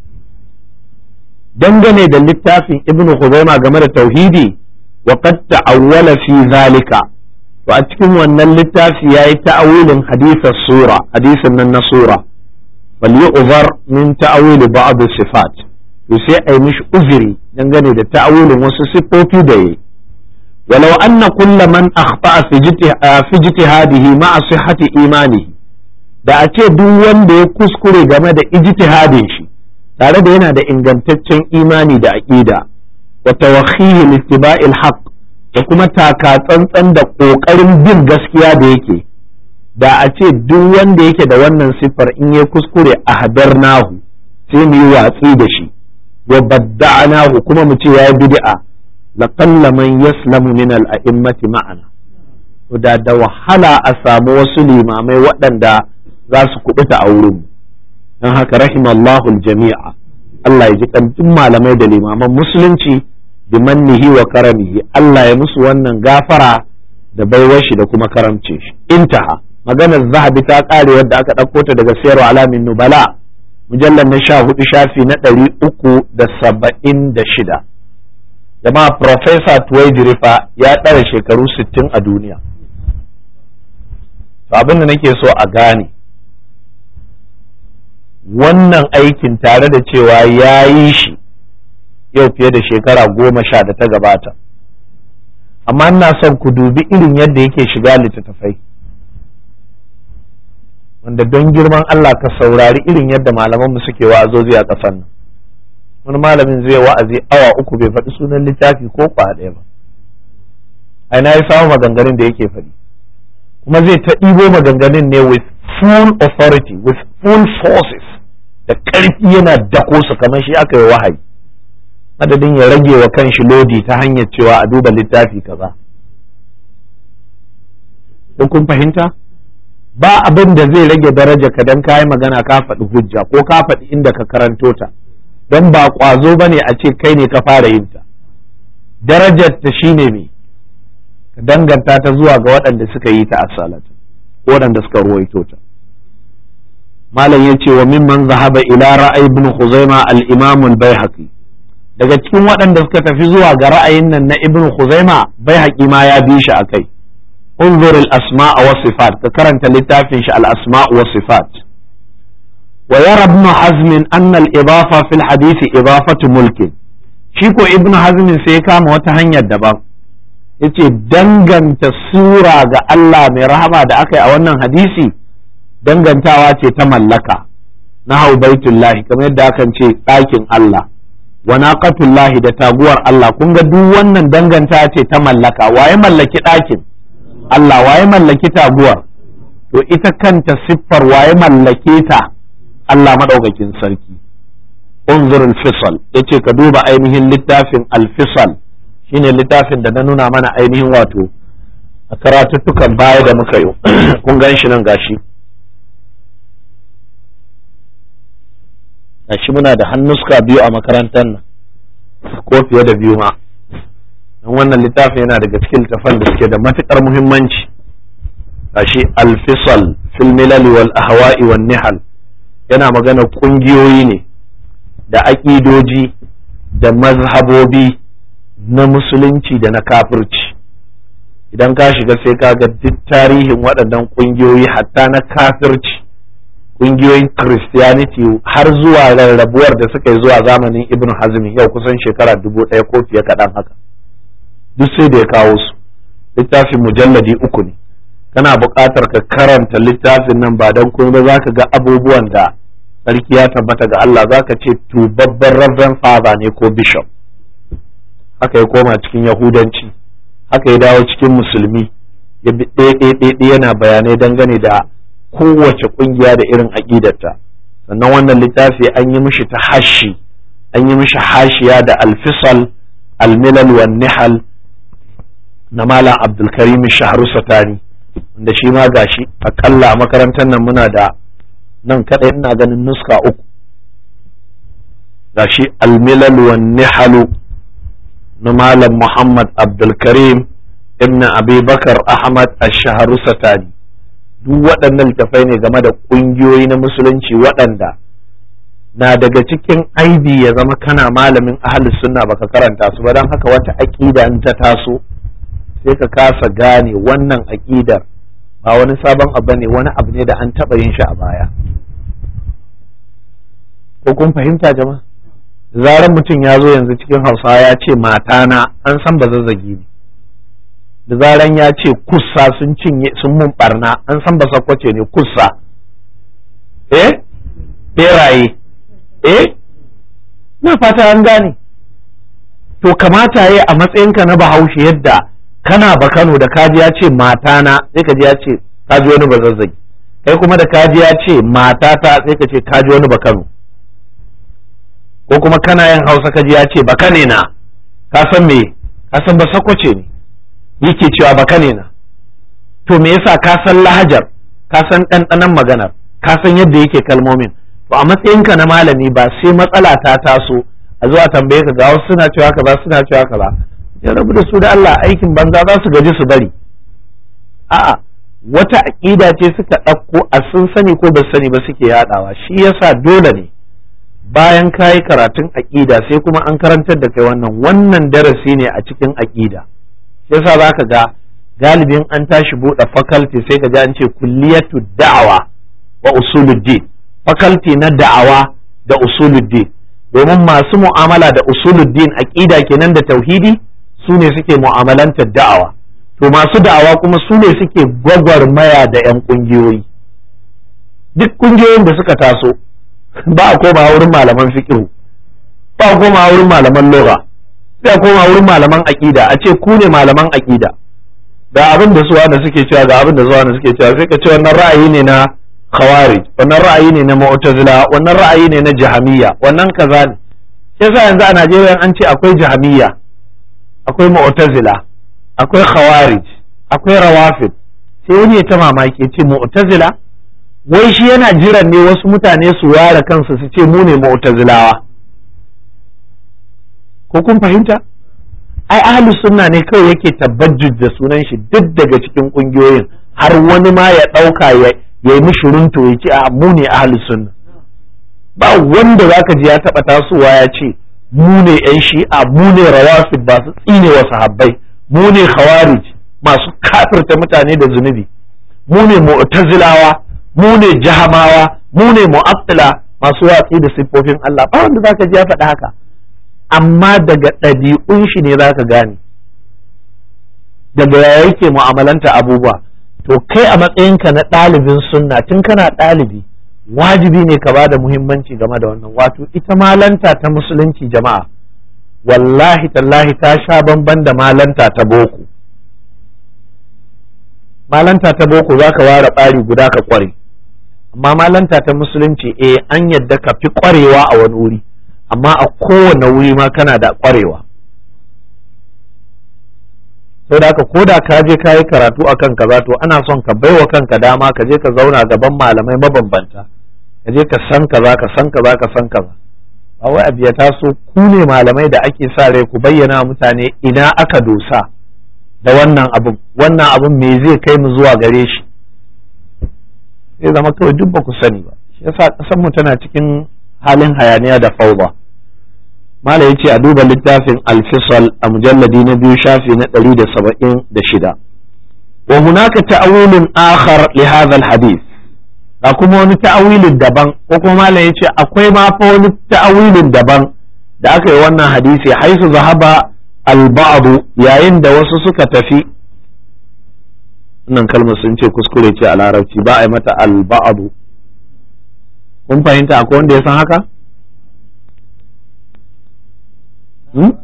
dangane da littafin ibn khuzaima game da tauhidi wa qad ta'awwala fi zalika to a cikin wannan littafi yayi ta'awilin hadisar sura hadisin nan na sura bal yu'zar min ta'awil ba'd sifat to sai ai mishi uzuri dangane da ta'awilin wasu sifofi da yayi walau anna kullu man akhta'a fi ijtihadihi ma'a sihhati imanihi da a ce duk wanda ya kuskure game da ijtihadin shi tare da yana da ingantaccen imani da aqida wa tawakhihi littiba'il haqq da kuma taka tsantsan da ƙoƙarin bin gaskiya da yake da a ce duk wanda yake da wannan siffar in ya kuskure a hadar nahu sai mu yi watsi da shi wa badda'anahu kuma mu ce ya yi bid'a laqalla man yaslamu min al-a'immati ma'ana to da da wahala a samu wasu limamai waɗanda za su kubuta a wurin dan haka rahimallahu al-jami'a Allah ya ji kan malamai da limaman musulunci bimannihi wa karamihi Allah ya musu wannan gafara da baiwar shi da kuma karamce shi intaha maganar zahabi ta kare wadda aka ɗauko ta daga sayarwa alamin nubala mujallar na sha hudu shafi na ɗari uku da saba'in da shida jama'a professor tuwaijirifa ya ɗara shekaru sittin a duniya to abin da nake so a gane wannan aikin tare da cewa ya yi shi yau fiye da shekara goma sha da ta gabata amma ina son ku dubi irin yadda yake shiga littattafai wanda don girman Allah ka saurari irin yadda malamanmu suke wa'azozi a ƙasar nan wani malamin zai wa'azi awa uku bai faɗi sunan littafi ko kwa ɗaya ba ai na yi samun maganganun da yake faɗi kuma zai ta ɗibo maganganun ne with full authority with full forces da ƙarfi yana dako su kamar shi aka yi wahayi madadin ya rage wa kanshi lodi ta hanyar cewa a duba littafi kaza ko kun fahimta ba abin da zai rage daraja ka dan kayi magana ka faɗi hujja ko ka faɗi inda ka karanto ta don ba ƙwazo bane a ce kai ne ka fara yin ta darajar ta shine me ka danganta ta zuwa ga waɗanda suka yi ta asalata waɗanda suka ruwaito ta malam yace wa mimman zahaba ila ra'ayi ibn khuzaima al-imam al-baihaqi daga cikin waɗanda suka tafi zuwa ga ra'ayin nan na ibn khuzaima baihaqi ma ya bi shi akai unzur al-asma' wa sifat ka karanta littafin shi al-asma' wa sifat wa yara ibn hazm anna al-idafa fi al-hadith idafatu mulk shi ko ibn hazm sai ya kama wata hanyar daban yace danganta sura ga Allah mai rahama da aka yi a wannan hadisi dangantawa ce ta mallaka na hau baitullahi kamar yadda akan ce ɗakin Allah wa naqatullahi da taguwar Allah kun ga duk wannan danganta ce ta mallaka waye mallaki ɗakin Allah waye mallaki taguwar to ita kanta siffar waye mallake ta Allah madaukakin sarki unzur al-fisal yace ka duba ainihin littafin al-fisal shine littafin da na nuna mana ainihin wato a karatuttukan baya da muka yi kun gan shi nan gashi gashi muna da hannuska biyu a makarantar nan ko fiye da biyu ma don wannan littafin yana daga cikin littafan da suke da matukar muhimmanci gashi al-fisal fil milal wal ahwa'i wan nihal yana magana kungiyoyi ne da aƙidoji da mazhabobi na musulunci da na kafirci idan ka shiga sai ka ga duk tarihin waɗannan ƙungiyoyi hatta na kafirci ƙungiyoyin Christianity har zuwa rarrabuwar da suka yi zuwa zamanin Ibn Hazm yau kusan shekara dubu ɗaya ko fiye kaɗan haka duk sai da ya kawo su littafin mujalladi uku ne kana buƙatar ka karanta littafin nan ba don kuma za ka ga abubuwan da sarki ya tabbata ga Allah zaka ce tubabban reverend father ne ko bishop. Haka ya koma cikin yahudanci, haka ya dawo cikin musulmi, ya bi ɗaiɗaiɗaiɗai yana bayanai dangane da kowace ƙungiya da irin aƙidarta. Sannan wannan littafi an yi mishi ta hashi, an yi mishi hashiya da alfisal almilal wan nihal na malam abdulkarim shahru satani, wanda shi ma gashi akalla a makarantar nan muna da nan kadai ina ganin nuska uku. Gashi almilal wan nihalu na malam muhammad abdulkarim ibn abi bakar ahmad ash-shahru satani. Duk waɗannan littafai ne game da ƙungiyoyi na musulunci waɗanda na daga cikin aibi ya zama kana malamin ahlus sunna baka karanta su ba, don haka wata aƙida in ta taso sai ka kasa gane wannan aƙidar ba wani sabon abu ne, wani abu ne da an taɓa yin shi a baya. Ko kun fahimta jama'a? Zaran mutum ya zo yanzu cikin Hausawa ya ce matana, an san ba zazzagi ne. Da zaran ya ce kussa sun cinye sun mun barna, an san ba sakwace ne kussa. Eh? Beraye. Eh? Na fata an gane. To kamata yayi a matsayinka na Bahaushe yadda kana ba Kano da kaji ya ce matana sai ka ji ya ce kaji wani ba zazzagi. Kai kuma da kaji ya ce matata sai ka ce kaji wani ba Kano. Ko kuma kana yin Hausa kaji ya ce baka ne na, ka san me, ka san ba sakwace ne. Yake cewa baka ne na. To me yasa ka san lahajar, ka san ɗanɗanon maganar, ka san yadda yake kalmomin. To a matsayinka na malami ba sai matsala ta taso a zuwa tambaye ka ga wasu suna cewa kaza suna cewa kaza. Ya rabu da su da Allah, aikin banza za su gaji su bari. A'a, wata aƙida ce suka ɗauko a sun sani ko ba sani ba suke yaɗawa. Shi yasa dole ne bayan ka yi karatun aƙida sai kuma an karantar da kai wannan wannan darasi ne a cikin aƙida. Shi yasa za ka ga galibin an tashi buɗe faculty sai ka ji an ce kulliyatu da'awa wa usuluddin, faculty na da'awa da usuluddin, domin masu mu'amala da usuluddin aƙida kenan da tauhidi su ne suke mu'amalantar da'awa, to masu da'awa kuma su ne suke gwagwarmaya da 'yan ƙungiyoyi. Duk ƙungiyoyin da suka taso ba a koma wurin malaman fiqh, ba a koma wurin malaman lugha, sai a koma wurin malaman aqida, a ce ku ne malaman aqida, ga abin da su wanda suke cewa ga abin da su wanda suke cewa, sai ka ce wannan ra'ayi ne na khawarij, wannan ra'ayi ne na mu'tazila, wannan ra'ayi ne na jahamiyya, wannan kaza ne. Sai sa yanzu a Najeriya an ce akwai jahamiyya, akwai mu'tazila, akwai khawarij, akwai rawafid, sai wani ya ta mamaki ya ce mu'tazila, wai shi yana jiran ne wasu mutane su ware kansu su ce mu ne mu'tazilawa. Ko kun fahimta? Ai ahlus sunna ne kawai yake tabbajjuj da sunan shi duk daga cikin kungiyoyin, har wani ma ya dauka ya yi mishi runto ya ce a mu ne ahlus sunna. Ba wanda zaka ji ya taba tasowa ya ce mu ne yan shi'a, mu ne rawafid ba su tsine wa sahabbai, mu ne khawarij masu kafirta mutane da zunubi, mu ne mu'tazilawa, mu ne jahamawa, mu ne mu'attila masu watsi da siffofin Allah. Ba wanda zaka ji ya faɗa haka, amma daga ɗabi'un shi ne zaka gane, daga yaya yake mu'amalanta abubuwa. To kai a matsayinka na ɗalibin sunna tun kana ɗalibi wajibi ne ka ba da muhimmanci game da wannan. Wato ita malanta ta musulunci jama'a wallahi tallahi ta sha bamban da malanta ta boko. Malanta ta boko za ka ware ɓari guda ka ƙware, amma malanta ta musulunci eh an yadda ka fi ƙwarewa a wani wuri, amma a kowane wuri ma kana da ƙwarewa. Sau da haka ko da ka je ka yi karatu a kan kaza to ana son ka baiwa kanka dama ka je ka zauna gaban malamai mabambanta, ka je ka san kaza ka san kaza ka san kaza. Ba wai abu ya taso ku ne malamai da ake sa rai ku bayyana mutane ina aka dosa da wannan abun, wannan abun me zai kai mu zuwa gare shi, sai zama kawai duk ba ku sani ba. Shi yasa ƙasar mu tana cikin halin hayaniya da fauda. Mala yace a duba littafin Al-Fisal a mujalladi na biyu shafi na ɗari da saba'in da shida. Wa hunaka ta'awilun akhar li hadha al-hadith. Ga kuma wani ta'awilin daban, ko kuma mala yace akwai ma fa wani ta'awilin daban da aka yi wannan hadisi, haisu zahaba al-ba'd, yayin da wasu suka tafi. Wannan kalmar sun ce kuskure ce a larabci, ba a yi mata al-ba'd. kun fahimta akwai wanda ya san haka? hmm?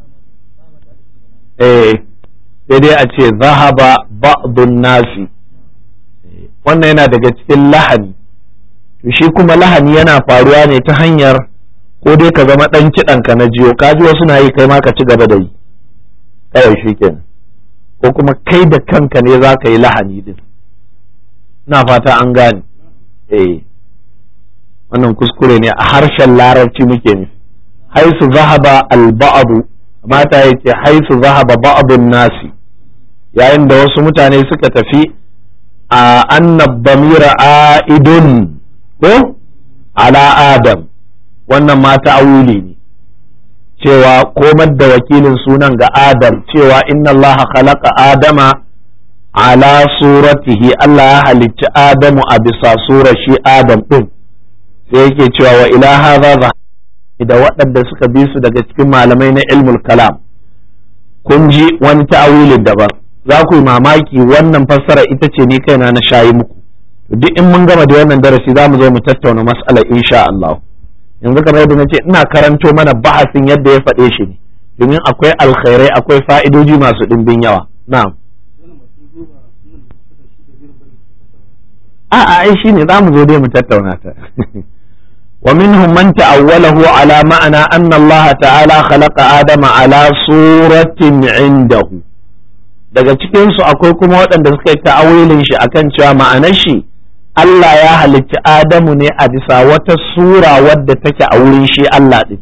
eh sai dai a ce zahaba ba'dun nasi, wannan yana daga cikin lahani. To shi kuma lahani yana faruwa ne ta hanyar ko dai ka zama dan kidan ka na jiyo, ka ji wasu na yi kai ma ka ci gaba da yi kawai shi kenan, ko kuma kai da kanka ne za ka yi lahani din. ina fata an gane. eh wannan kuskure ne a harshen larabci muke nufi. haisu zahaba al-ba'd, mata yake haisu zahaba ba'dun nasi, yayin da wasu mutane suka tafi a annab damira aidun ko ala adam, wannan mata awuli ne cewa komar da wakilin sunan ga adam, cewa inna allaha khalaqa adama ala suratihi, Allah ya halicci adamu a bisa surar shi adam din. sai yake cewa wa ila hadha da waɗanda suka bi su daga cikin malamai na ilmul kalam, kun ji wani ta'awilin daban. za ku yi mamaki, wannan fassara ita ce ni kaina na shayi muku. duk in mun gama da wannan darasi za mu zo mu tattauna mas'ala insha Allah. yanzu kamar yadda nace ina karanto mana bahasin yadda ya faɗe shi ne, domin akwai alkhairai, akwai fa'idoji masu ɗimbin yawa. na'am a'a ai shine za mu zo dai mu tattauna ta. ومنهم من تأوله على معنى أن الله تعالى خلق آدم على صورة عنده. daga cikinsu akwai kuma waɗanda suka yi ta'awilin shi akan cewa ma'anar shi Allah ya halicci Adamu ne a bisa wata sura wadda take a wurin shi Allah ɗin.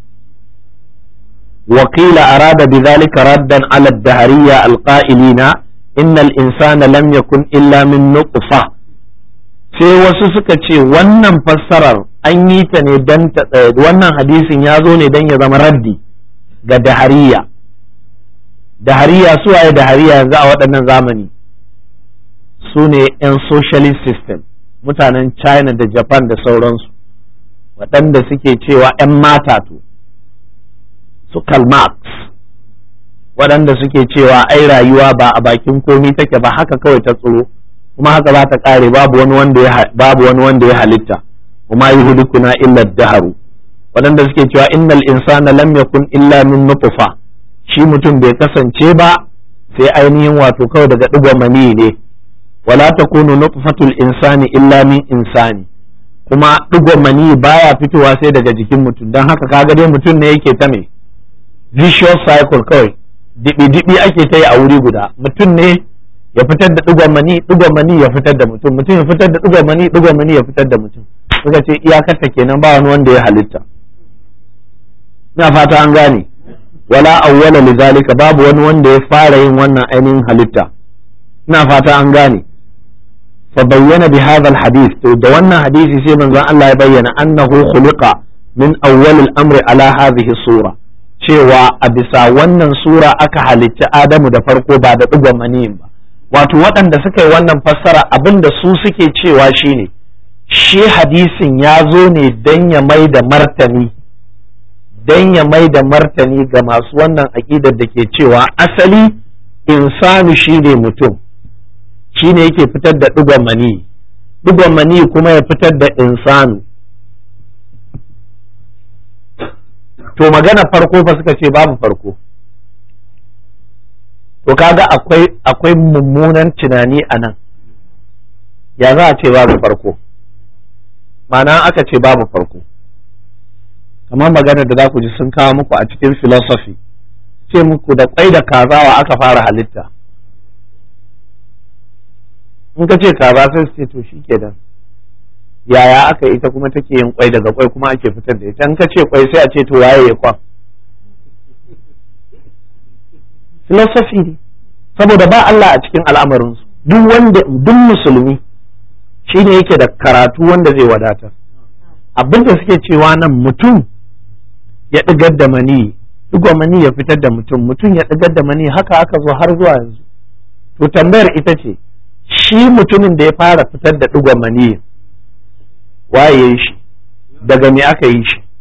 Wakila arada bi zalika raddan ala ad-dahariyya al-qa'ilina innal insana lam yakun illa min nutfa. sai wasu suka ce wannan fassarar an yi ta ne dan wannan hadisin ya zo ne dan ya zama raddi ga dahariya. dahariya su waye dahariya yanzu a waɗannan zamani? su ne 'yan socialist system, mutanen China da Japan da sauransu, waɗanda suke cewa 'yan mata to su Karl Marx, waɗanda suke cewa ai rayuwa ba a bakin komi take ba, haka kawai ta tsoro kuma haka za ta ƙare, babu wani wanda ya babu wani wanda ya halitta, kuma yuhlikuna illa ad-daharu, waɗanda suke cewa innal insana lam yakun illa min nutfa, shi mutum bai kasance ba sai ainihin wato kawai daga ɗigon mani ne, wala takunu nutfatul insani illa min insani, kuma ɗigon mani baya fitowa sai daga jikin mutum. don haka kaga dai mutum ne yake ta me vicious cycle, kawai dibi dibi ake ta yi a wuri guda. mutum ne ya fitar da ɗigon mani, ɗigon mani ya fitar da mutum, mutum ya fitar da ɗigon mani, ɗigon mani ya fitar da mutum. suka ce iyakarta kenan, ba wani wanda ya halitta. ina fata an gane. wala awwala lidhalika, babu wani wanda ya fara yin wannan ainihin halitta. ina fata an gane. fa bayyana bi hadha alhadith, to da wannan hadisi sai manzon Allah ya bayyana annahu khuliqa min awwal al-amri ala hadhihi sura, cewa a bisa wannan sura aka halicci Adamu da farko ba da digon maniyin ba. wato waɗanda suka yi wannan fassara abinda su suke cewa shine shi hadisin ya zo ne dan ya mai da martani dan ya mai da martani ga masu wannan aƙidar da ke cewa asali insanu shine mutum, shine yake fitar da ɗigon mani, ɗigon mani kuma ya fitar da insanu. to magana farko fa suka ce babu farko. to kaga akwai akwai mummunan tunani a nan. ya za a ce babu farko? ma'ana aka ce babu farko, kamar maganar da za ku ji sun kawo muku a cikin philosophy, ce muku da kwai da kazawa aka fara halitta. in ka ce kaza sai su ce to shi ke dan yaya aka ita kuma take yin kwai, daga kwai kuma ake fitar da ita. in ka ce kwai sai a ce to waye ya kwan. philosophy ne, saboda ba Allah a cikin al'amarinsu. duk wanda duk musulmi shine yake da karatu wanda zai wadatar. abinda suke cewa nan mutum ya ɗigar da mani, ɗigon mani ya fitar da mutum, mutum ya ɗigar da mani, haka aka zo har zuwa yanzu. to tambayar ita ce, shi mutumin da ya fara fitar da ɗigon mani waye ya yi shi, daga me aka yi shi?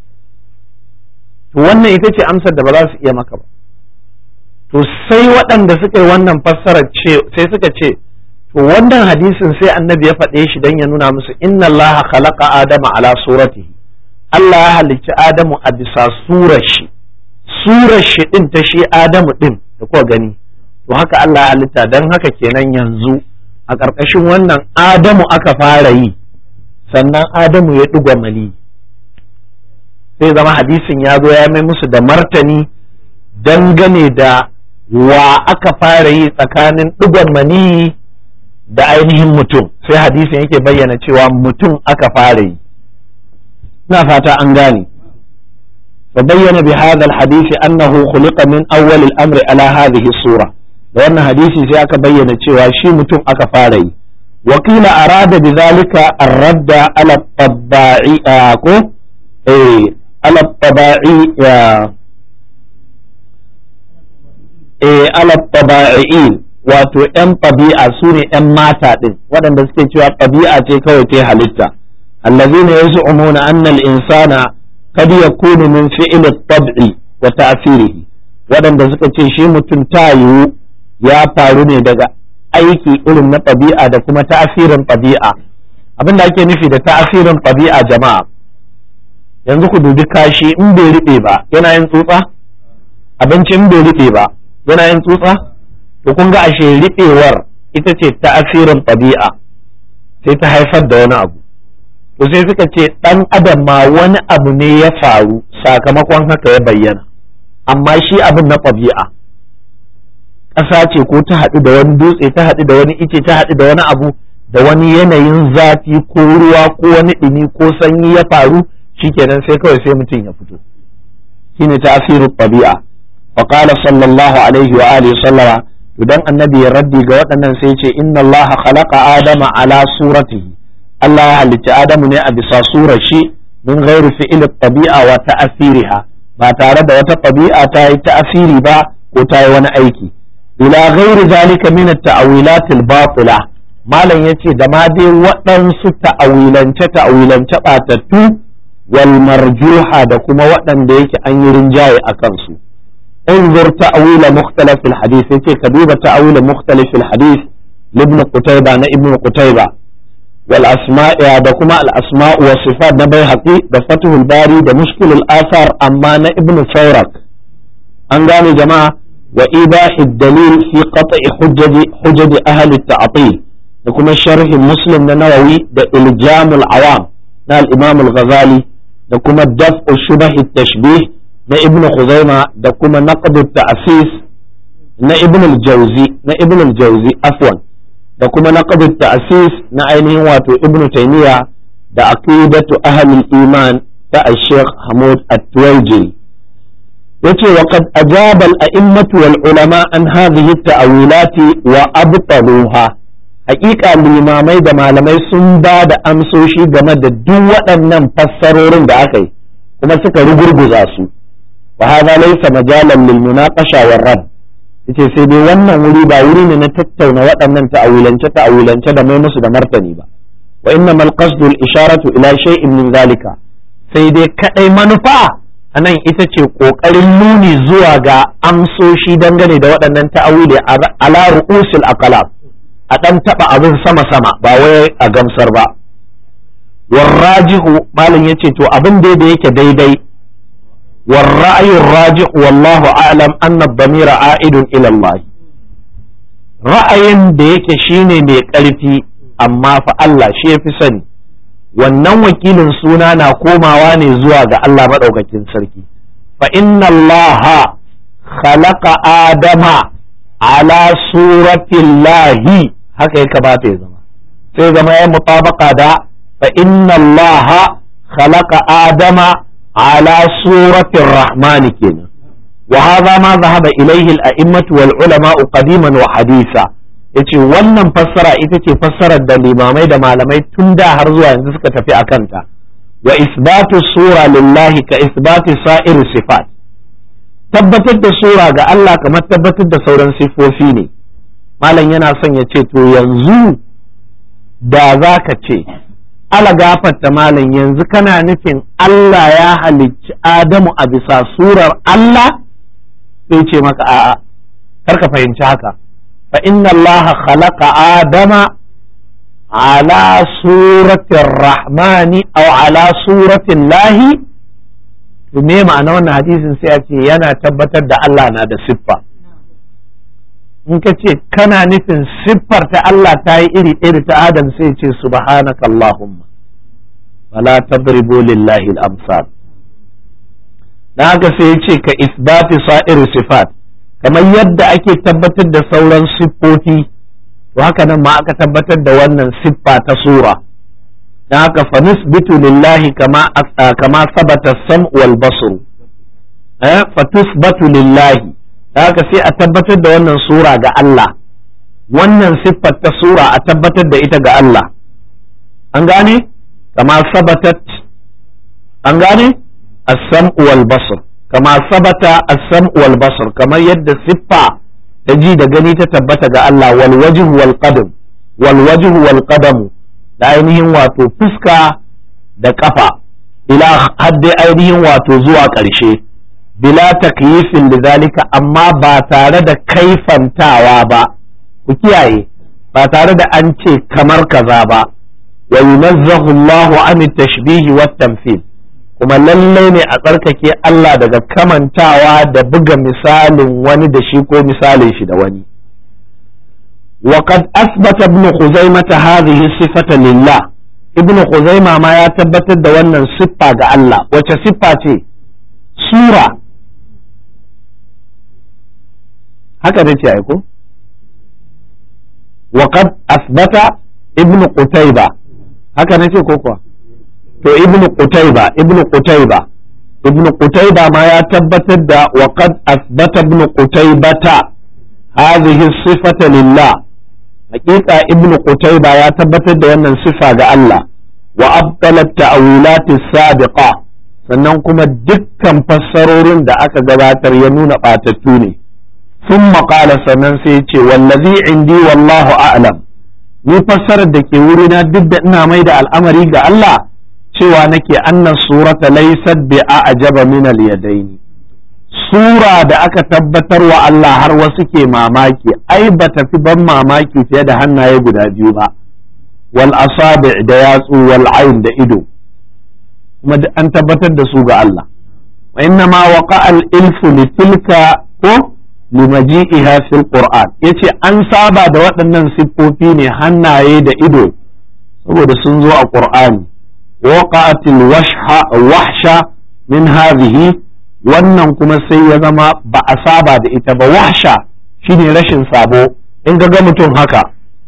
to wannan ita ce amsar da ba za su iya maka ba. to sai waɗanda suka yi wannan fassarar ce sai suka ce to wannan hadisin sai annabi ya faɗe shi don ya nuna musu inna Allah khalaqa adama ala suratihi, Allah ya halicci Adamu a bisa surar shi, surar shi din ta shi Adamu din da kuka gani, to haka Allah ya halitta. don haka kenan yanzu a ƙarƙashin wannan Adamu aka fara yi, sannan Adamu ya ɗiga mali, sai zama hadisin ya zo ya mai musu da martani dangane da wa aka fara yi tsakanin ɗigon mani da ainihin mutum, sai hadisin yake bayyana cewa mutum aka fara yi. ina fata an gane. fa bayyana bi hadha alhadisi annahu khuliqa min awwal al-amri ala hadhihi sura, da wannan hadisi sai aka bayyana cewa shi mutum aka fara yi. وقيل أراد بذلك الرد على الطباعي ko eh على الطباعي eh على الطباعيين wato ‘yan ɗabi'a su ne ‘yan mata ɗin waɗanda suke cewa ɗabi'a ce kawai ta halitta, allazina yaz'umuna anna al-insana kad yakunu min fi'l at-tab'i wa ta'sirihi, waɗanda suka ce shi mutum ta yiwu ya faru ne daga aiki irin na ɗabi'a da kuma ta'asirin ɗabi'a. Abin da ake nufi da ta'asirin ɗabi'a jama'a, yanzu ku dubi kashi in bai riɓe ba yana yin tsutsa, abinci in bai riɓe ba yana yin tsutsa, to kun ga ashe riɓewar ita ce ta'asirin ɗabi'a sai ta haifar da wani abu. To sai suka ce ɗan adam ma wani abu ne ya faru sakamakon haka ya bayyana, amma shi abin na ɗabi'a, ƙasa ce ko ta haɗu da wani dutse, ta haɗu da wani ice, ta haɗu da wani abu, da wani yanayin zafi ko ruwa ko wani ɗumi ko sanyi ya faru, shikenan sai kawai sai mutum ya fito, shine ta'asirul ɗabi'a. fa qala sallallahu alaihi wa alihi sallama, idan annabi ya raddi ga waɗannan sai ce inna allaha khalaqa adama ala suratihi, Allah ya halicci Adamu ne a bisa surar shi, min ghairi fi'il ɗabi'a wa ta'asiriha, ba tare da wata ɗabi'a ta yi ta'asiri ba ko ta yi wani aiki. ila ghairi zalika min at-ta'wilat al-batila, malam yace da ma dai waɗansu ta'awilance ta'awilance batattu wal marjuha da kuma waɗanda yake an yi rinjaye a kansu. انظر تأويل مختلف الحديث، yace ka duba تأويل مختلف الحديث لابن قتيبة نا ابن قتيبة والأسماء da kuma al-asma' wa sifat na Baihaqi da Fathul Bari da Mushkil al-Athar amma na ibn Fawrak. an gane jama'a. وإيضاح الدليل في قطع حجج حجج أهل التعطيل لكم الشرح المسلم النووي ده إلجام العوام نا الإمام الغزالي لكم الدفع الشبه التشبيه نا ابن خزيمة لكم نقد التأسيس نا ابن الجوزي نا ابن الجوزي عفوا لكم نقد التأسيس نا عينه واتو ابن تيمية ده عقيدة أهل الإيمان ده الشيخ حمود التويجري. yace wa qad ajaba al-a'immatu wal ulama an hadhihi at-ta'wilati wa abtaluha, haqiqa limamai da malamai sun ba da amsoshi game da duk waɗannan fassarorin da aka yi kuma suka rugurguza su. wa hadha laysa majalan lil munaqasha war rad, yace sai dai wannan wuri ba wuri ne na tattauna waɗannan ta'awilance ta'awilance da mai musu da martani ba. wa innamal qasdu al-isharatu ila shay'in min zalika, sai dai kadai manufa anan ita ce ƙoƙarin nuni zuwa ga amsoshi dangane da waɗannan ta'awili ala ru'usil aqlam, a ɗan taɓa abin sama-sama ba wai a gamsar ba. warrajihu malam yace to abin da yake daidai, warra'ayur rajihu wallahu a'lam anna ad-damira a'idun ila Allah, ra'ayin da yake shine mai ƙarfi amma fa Allah shi yafi sani, wannan wakilin suna na komawa ne zuwa ga Allah maɗaukakin sarki. fa inna Allah khalaqa adama ala suratillahi, haka ya kamata ya zama, sai zama ya mutabaka da fa inna Allah khalaqa adama ala suratir rahman kenan. wa hadha ma dhahaba ilayhi al-a'immatu wal ulama'u qadiman wa hadisa, yace wannan fassara ita ce fassarar da limamai da malamai tun da har zuwa yanzu suka tafi a kanta. wa isbatu sura lillahi ka isbati sa'ir sifat, tabbatar da sura ga Allah kamar tabbatar da sauran sifofi ne. malam yana son ya ce to yanzu da za ka ce ala gafarta malam, yanzu kana nufin Allah ya halicci Adamu a bisa surar Allah? sai ce maka a'a, kar ka fahimci haka. fa inna Allah khalaqa adama ala suratin rahmani aw ala suratin lahi, to me ma'ana wannan hadisin sai a ce yana tabbatar da Allah na da siffa. In ka ce kana nufin siffar ta Allah ta yi iri iri ta Adam, sai ce subhanaka Allahumma wala tadribu lillahi al-amsal. dan haka sai ya ce ka isbati sa'ir sifat, kamar yadda ake tabbatar da sauran siffofi, to haka nan ma aka tabbatar da wannan siffa ta sura. dan haka fa nisbitu lillahi kama kama sabata sam wal basr, eh fa tusbatu lillahi, dan haka sai a tabbatar da wannan sura ga Allah, wannan siffar ta sura a tabbatar da ita ga Allah. an gane kama sabatat, an gane as-sam'u wal basr, kama sabata as-sam'u wal basr, kamar yadda siffa ta ji da gani ta tabbata ga Allah, wal wajhu wal qadam, wal wajhu wal qadam, da ainihin wato fuska da kafa, ila hadda ainihin wato zuwa ƙarshe, bila takyifin lidhalika, amma ba tare da kaifantawa ba, ku kiyaye, ba tare da an ce kamar kaza ba. wa yunazzahu Allahu an at-tashbih wa at-tamthil, kuma lallai ne a tsarkake Allah daga kamantawa da buga misalin wani da shi ko misalin shi da wani. وقد أثبت ابن خزيمة هذه الصفة لله. ابن خزيمة ما يثبت دوانا صفة الله، وش صفة سورة هكذا يقول. وقد أثبت ابن قتيبة هكذا يقول. to ibnu qutayba ibnu qutayba ibnu qutayba ma ya tabbatar da wa qad asbata ibnu qutaybata hadhihi sifata lillah, hakika ibnu qutayba ya tabbatar da wannan sifa ga Allah, wa abtala ta'wilat as-sabiqa, sannan kuma dukkan fassarorin da aka gabatar ya nuna batattu ne. thumma qala, sannan sai ya ce wallazi indi wallahu a'lam, ni fassarar da ke wurina duk da ina mai da al'amari ga Allah, cewa nake annan surata laysat bi a'jaba min al-yadaini, sura da aka tabbatar wa Allah har wasu ke mamaki, ai ba ta fi ban mamaki fiye da hannaye guda biyu ba, wal asabi' da yatsu, wal ayn da ido, kuma an tabbatar da su ga Allah. wa inna ma waqa'a al-ilfu li tilka ko limaji'iha fil qur'an, yace an saba da waɗannan siffofi ne, hannaye da ido, saboda sun zo a qur'ani. وقعت الوحشة وحشة من هذه, wannan kuma sai ya zama ba a saba da ita ba. wahsha shine rashin sabo, in ga ga mutum haka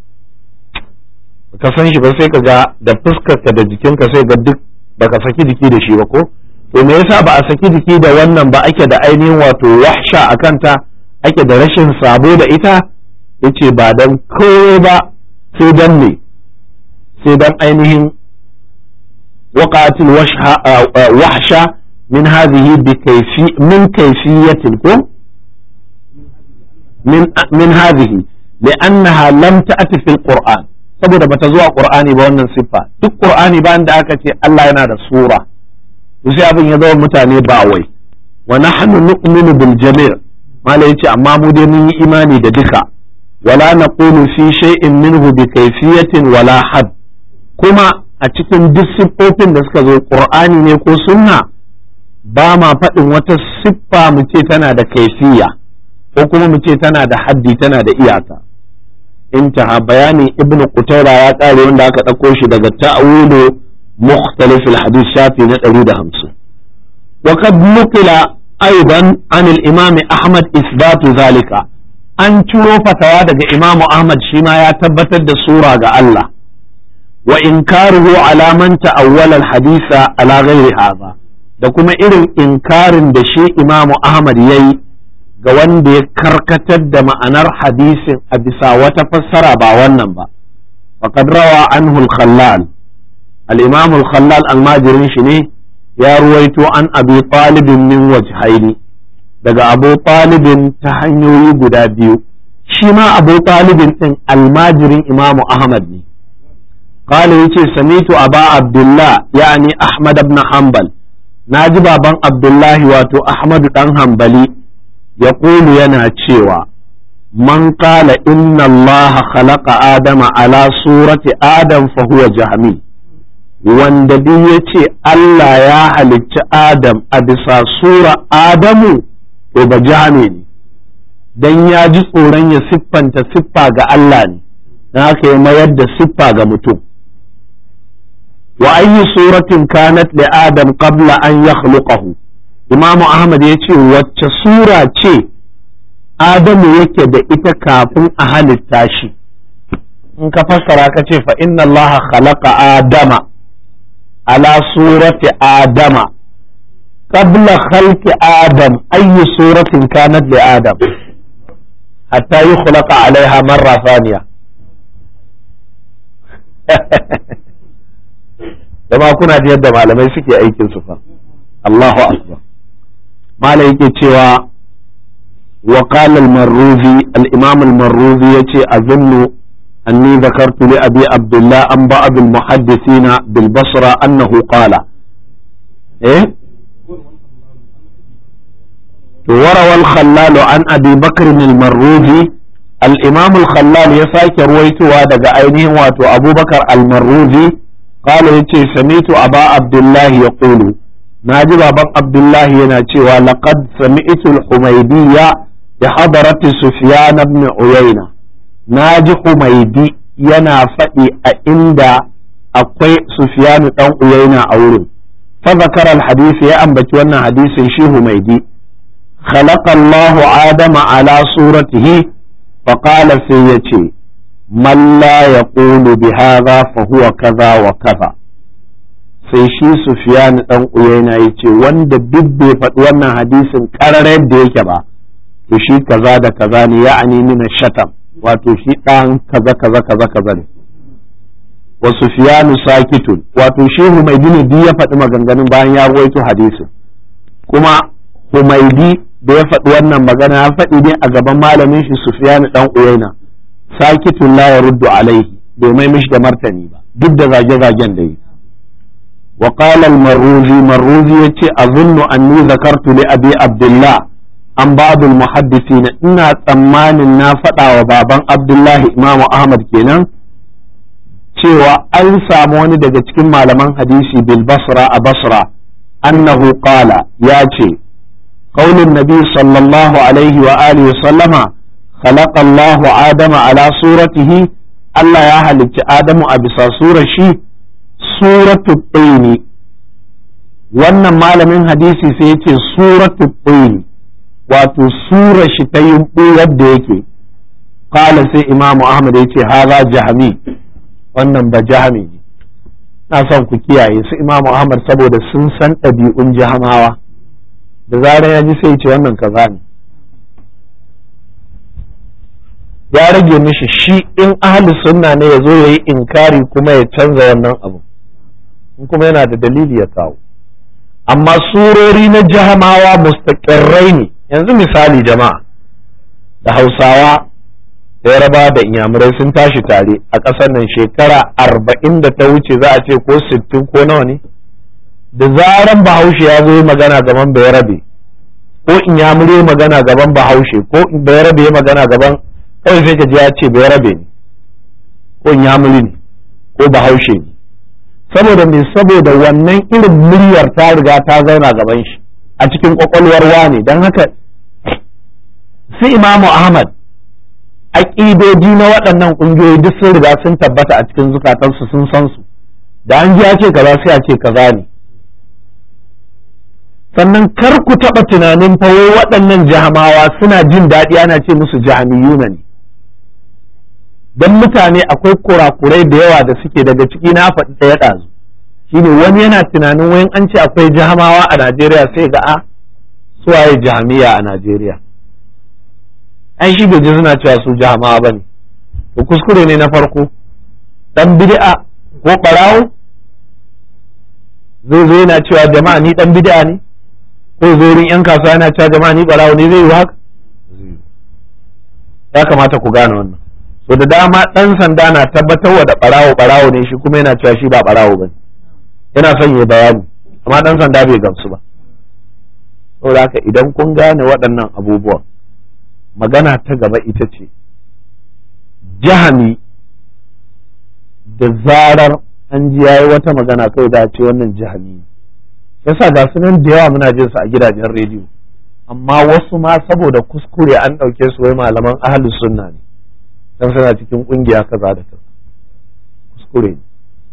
ka san shi ba, sai ka ga da fuskarka da jikinka sai ga duk baka saki jiki da shi ba ko. to me yasa ba a saki jiki da wannan ba, ake da ainihin wato wahsha a kanta, ake da rashin sabo da ita? yace ba dan kowa ba, sai dan ne, sai dan ainihin وقعت الوحشة من هذه بكيفي من كيفية من من هذه لأنها لم تأتي في القرآن، saboda bata zuwa Qur'ani ba wannan siffa. duk Qur'ani ba inda aka ce Allah yana da sura, to sai abin ya zama mutane ba wai. wa nahnu nu'minu bil jami', mala yace amma mu dai mun yi imani da duka. wala naqulu fi shay'in minhu bi kayfiyatin wala had, kuma a cikin duk siffofin da suka zo ƙur'ani ne ko sunna, ba ma faɗin wata siffa mu ce tana da kaifiya ko kuma mu ce tana da haddi, tana da iyaka. intaha bayanin ibnu qutayba ya ƙare, wanda aka ɗauko shi daga ta'wilu mukhtalif al-hadith shafi na ɗari da hamsin. wa qad nuqila aidan an al-imam ahmad isbatu zalika, an ciro fatawa daga imam ahmad shi ma ya tabbatar da sura ga Allah. wa inkaruhu ala man ta'awwala al-haditha ala ghairi hadha, da kuma irin inkarin da shi Imam Ahmad yayi ga wanda ya karkatar da ma'anar hadisin a bisa wata fassara ba wannan ba. faqad rawa anhu al-Khallal, al-Imam al-Khallal al-majirin shi ne, ya ruwaito an Abi Talib min wajhaini, daga Abu Talib ta hanyoyi guda biyu. shi ma Abu Talib din al-majirin Imam Ahmad ne. قال يتي سميت أبا عبد الله يعني أحمد بن حنبل, ناجي بابان عبد الله واتو أحمد بن حنبلي يقول ينا تشيوا man qala inna Allah khalaqa adama ala surati adam fa huwa jahmi wanda duk yace Allah ya halicci adam a bisa sura adamu to ba jahmi ne dan ya ji tsoron ya siffanta siffa ga Allah ne dan haka ya mayar da siffa ga mutum wa ayyu suratin kanat li adam qabla an yakhluqahu Imam Ahmad yace wacce sura ce Adamu yake da ita kafin a halitta shi in ka fassara ka ce fa inna Allah khalaqa adama ala surati adama qabla khalqi adam ayyu suratin kanat li adam hatta yukhlaqa alaiha marra thaniya dama kuna ji yadda malamai suke aikin su fa Allahu akbar malai yake cewa وقال المروزي الإمام المروزي يتي أظن أني ذكرت لأبي عبد الله عن بعض المحدثين بالبصرة أنه قال إيه وروى الخلال عن أبي بكر المروزي الإمام الخلال يساك رويت وادق عينه واتو أبو بكر المروزي قال يتي سميت أبا عبد الله يقول ناجب أبا عبد الله يناتي ولقد سمعت الحميدية بحضرة سفيان بن عيينة ناجي حميدي ينا فدي عند أقوي سفيان بن عيينة أورم فذكر الحديث يا أنبت وانا حديث شي حميدي خلق الله آدم على صورته فقال سيتي من لا يقول بهذا فهو كذا وكذا sai shi Sufyan dan Uyayna yace wanda duk bai faɗi wannan hadisin ƙararren da yake ba to shi kaza da kaza ne ya'ani min shatam wato shi dan kaza kaza kaza kaza ne wa Sufyan sakitun wato shi Humaydi ne duk ya faɗi maganganun bayan ya rawaito hadisin kuma Humaydi da ya faɗi wannan magana ya faɗi ne a gaban malamin shi Sufyan dan Uyayna sakitun la yaruddu alaihi bai mai mishi da martani ba duk da zage-zagen da yi وقال المروزي مروزي يتي أظن أني ذكرت لأبي عبد الله عن بعض المحدثين إن تمان النافع وبابا عبد الله إمام أحمد كينا cewa an samu wani daga cikin malaman hadisi bil basra a basra annahu qala ya ce qaulun nabi sallallahu alaihi wa alihi wa sallama khalaqa Allahu adama ala suratihi Allah ya halicci Adamu a bisa surar shi suratu ɗini wannan malamin hadisi sai ya ce suratu ɗini wato sura shi ta yumɓu yadda yake kala sai imamu ahmad ya ce haza jahami wannan ba jahami ne na son ku kiyaye su imamu ahmad saboda sun san ɗabi'un jahamawa da zarar ya ji sai ya ce wannan kaza ne ya rage mishi shi in ahli sunna ne ya zo ya yi inkari kuma ya canza wannan abu in kuma yana da dalili ya kawo amma surori na jahamawa mustaqirrai ne yanzu misali jama'a da hausawa da yaraba da inyamurai sun tashi tare a ƙasar nan shekara arba'in da ta wuce za a ce ko sittin ko nawa ne da zaran bahaushe ya zo magana gaban bayarabe ko inyamure magana gaban bahaushe ko bayarabe magana gaban kawai sai ka ji ya ce bayarabe ne ko inyamuri ne ko bahaushe ne saboda me saboda wannan irin muryar ta riga ta zauna gaban shi a cikin kwakwalwar wane don haka su imamu ahmad aƙidoji na waɗannan ƙungiyoyi duk sun riga sun tabbata a cikin zukatansu sun san su da an ji ya ce kaza sai a ce kaza ne sannan kar ku taɓa tunanin fa waɗannan jahamawa suna jin daɗi ana ce musu jahamiyuna ne don mutane akwai kurakurai da yawa da suke daga ciki na faɗi ɗaya ɗazu shine wani yana tunanin wayan an ce akwai jahamawa a Najeriya sai ga a suwaye jahamiya a Najeriya an shi bai ji suna cewa su jahamawa ba ne to kuskure ne na farko dan bid'a ko ɓarawo zai zo yana cewa jama'a ni dan bid'a ne ko zorin yan kasuwa yana cewa jama'a ni ɓarawo ne zai yi haka ya kamata ku gane wannan so da dama dan sanda na tabbatarwa da barawo barawo ne shi kuma yana cewa shi ba barawo bane yana son ya bayani amma dan sanda bai gamsu ba saboda haka idan kun gane waɗannan abubuwan magana ta gaba ita ce jahami da zarar an ji yayi wata magana kai da ce wannan jahami yasa ga sunan da yawa muna jin su a gidajen rediyo amma wasu ma saboda kuskure an ɗauke su wai malaman ahlus sunna ne dan suna cikin kungiya kaza da kaza kuskure ne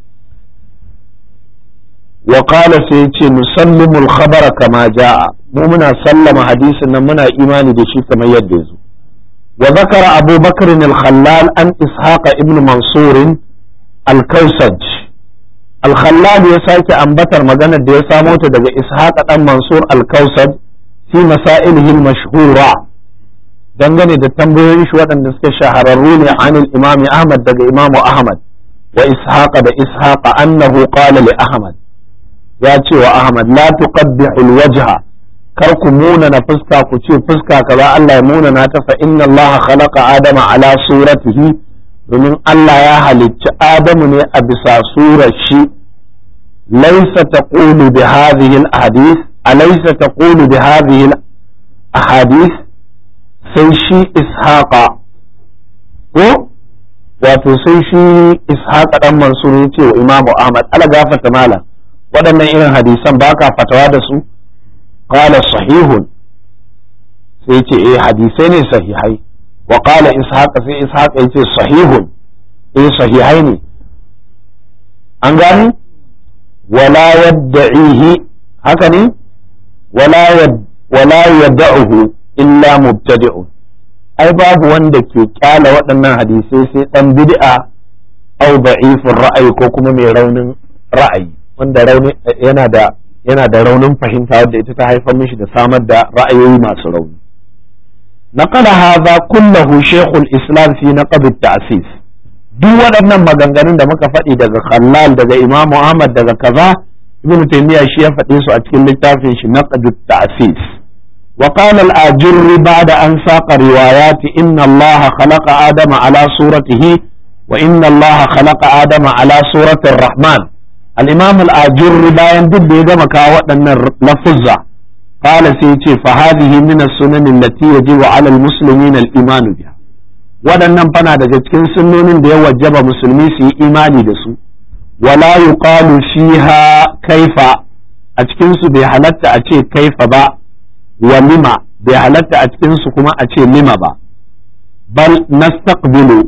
wa qala sai yace nusallimul khabara kama jaa mu muna sallama hadisin nan muna imani da shi kamar yadda yazo wa zakara Abu Bakr al-Khallal an Ishaq ibn Mansur al-Kausaj al-Khallal ya sake ambatar maganar da ya samo ta daga Ishaq dan Mansur al-Kausaj fi masailihi al-mashhura dangane da tambayoyin shi waɗanda suka shahararru ne an al-Imam Ahmad daga Imam Ahmad wa Ishaq da Ishaq annahu qala li Ahmad ya ce wa Ahmad la tuqabbihu al-wajha kar ku muna na fuska ku ce fuska kaza Allah ya muna na ta fa inna Allah khalaqa Adama ala suratihi domin Allah ya halicci Adamu ne a bisa surar shi laysa taqulu bi hadhihi al-ahadith alaysa taqulu bi hadhihi al-ahadith sai shi Ishaqa ko wato sai shi Ishaqa dan Mansur ya ce wa Imam Ahmad ala gafata malam waɗannan irin hadisan baka fatawa da su qala sahihun sai ce eh hadisai ne sahihai wa qala ishaq sai ishaq yace sahihun eh sahihai ne an gani wala yad'ihi haka ne wala yad wala yad'uhu illa mubtadi'un ai babu wanda ke kyala waɗannan hadisai sai dan bid'a au da'ifur ra'ayi ko kuma mai raunin ra'ayi wanda rauni yana da yana da raunin fahimta wadda ita ta haifar mishi da samar da ra'ayoyi masu rauni naqala hadha kullahu shaykhul islam fi naqd at-ta'sis duk waɗannan maganganun da muka faɗi daga Khallal daga Imam Ahmad daga kaza Ibn Taymiyyah shi ya faɗe su a cikin littafin shi naqd at-ta'sis wa qala al-ajurri ba'da an saqa riwayati inna Allah khalaqa adama ala suratihi wa inna Allah khalaqa adama ala surati ar-rahman الإمام الآجر لا يندب يجمع كاوتنا لفظة قال سيتي فهذه من السنن التي يجب على المسلمين الإيمان بها waɗannan fana daga cikin sunnonin da ya wajaba musulmi su yi imani da su wala yuqalu fiha kaifa a cikin su bai halatta a ce kaifa ba wa lima bai halatta a cikin su kuma a ce lima ba bal nastaqbilu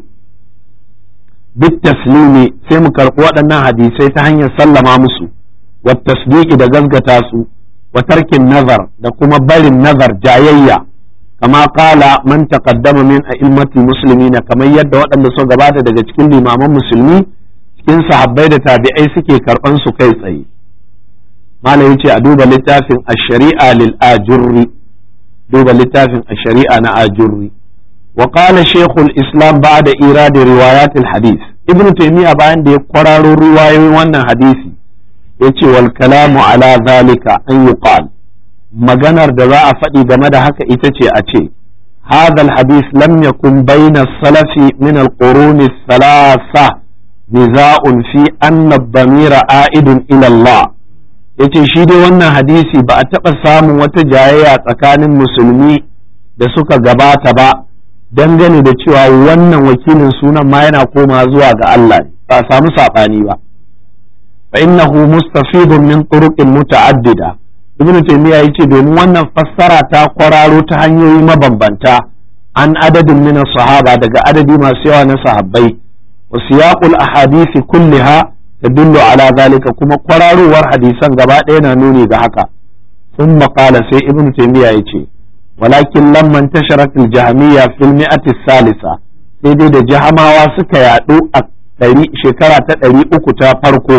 بالتسليم sai mu karɓi waɗannan hadisai ta hanyar sallama musu wa tasdiqi da gazgata su wa tarkin nazar da kuma barin nazar jayayya kama qala man taqaddama min a'immati muslimina kamar yadda waɗanda suka gabata daga cikin limaman musulmi cikin sahabbai da tabi'ai suke karɓan su kai tsaye malam yace a duba littafin ash-shari'a lil ajurri duba littafin ash-shari'a na ajurri وقال شيخ الإسلام بعد إيراد روايات الحديث ابن تيمية بعد يقرر رواية وانا حديثي يتي والكلام على ذلك أن يقال مجنر دراء فدي جمد هكا إتتي أتي هذا الحديث لم يكن بين السلف من القرون الثلاثة نزاع في أن الضمير عائد إلى الله yace shi dai wannan hadisi ba a taɓa samun wata jayayya tsakanin musulmi da suka gabata ba dangane da cewa wannan wakilin sunan ma yana koma zuwa ga Allah ba samu saɓani ba fa innahu mustafidun min turuqin muta'addida ibn taymiya yace domin wannan fassara ta kwararo ta hanyoyi mabambanta an adadin min sahaba daga adadi masu yawa na sahabbai wa siyaqul ahadisi kulliha tadullu ala zalika kuma kwararowar hadisan gaba ɗaya na nuni ga haka thumma qala sai ibn taymiya yace ولكن لما انتشرت الجهمية في المئة الثالثة سيدي دا جهماوا سكا يادو شكرا تأري أكتا فرقو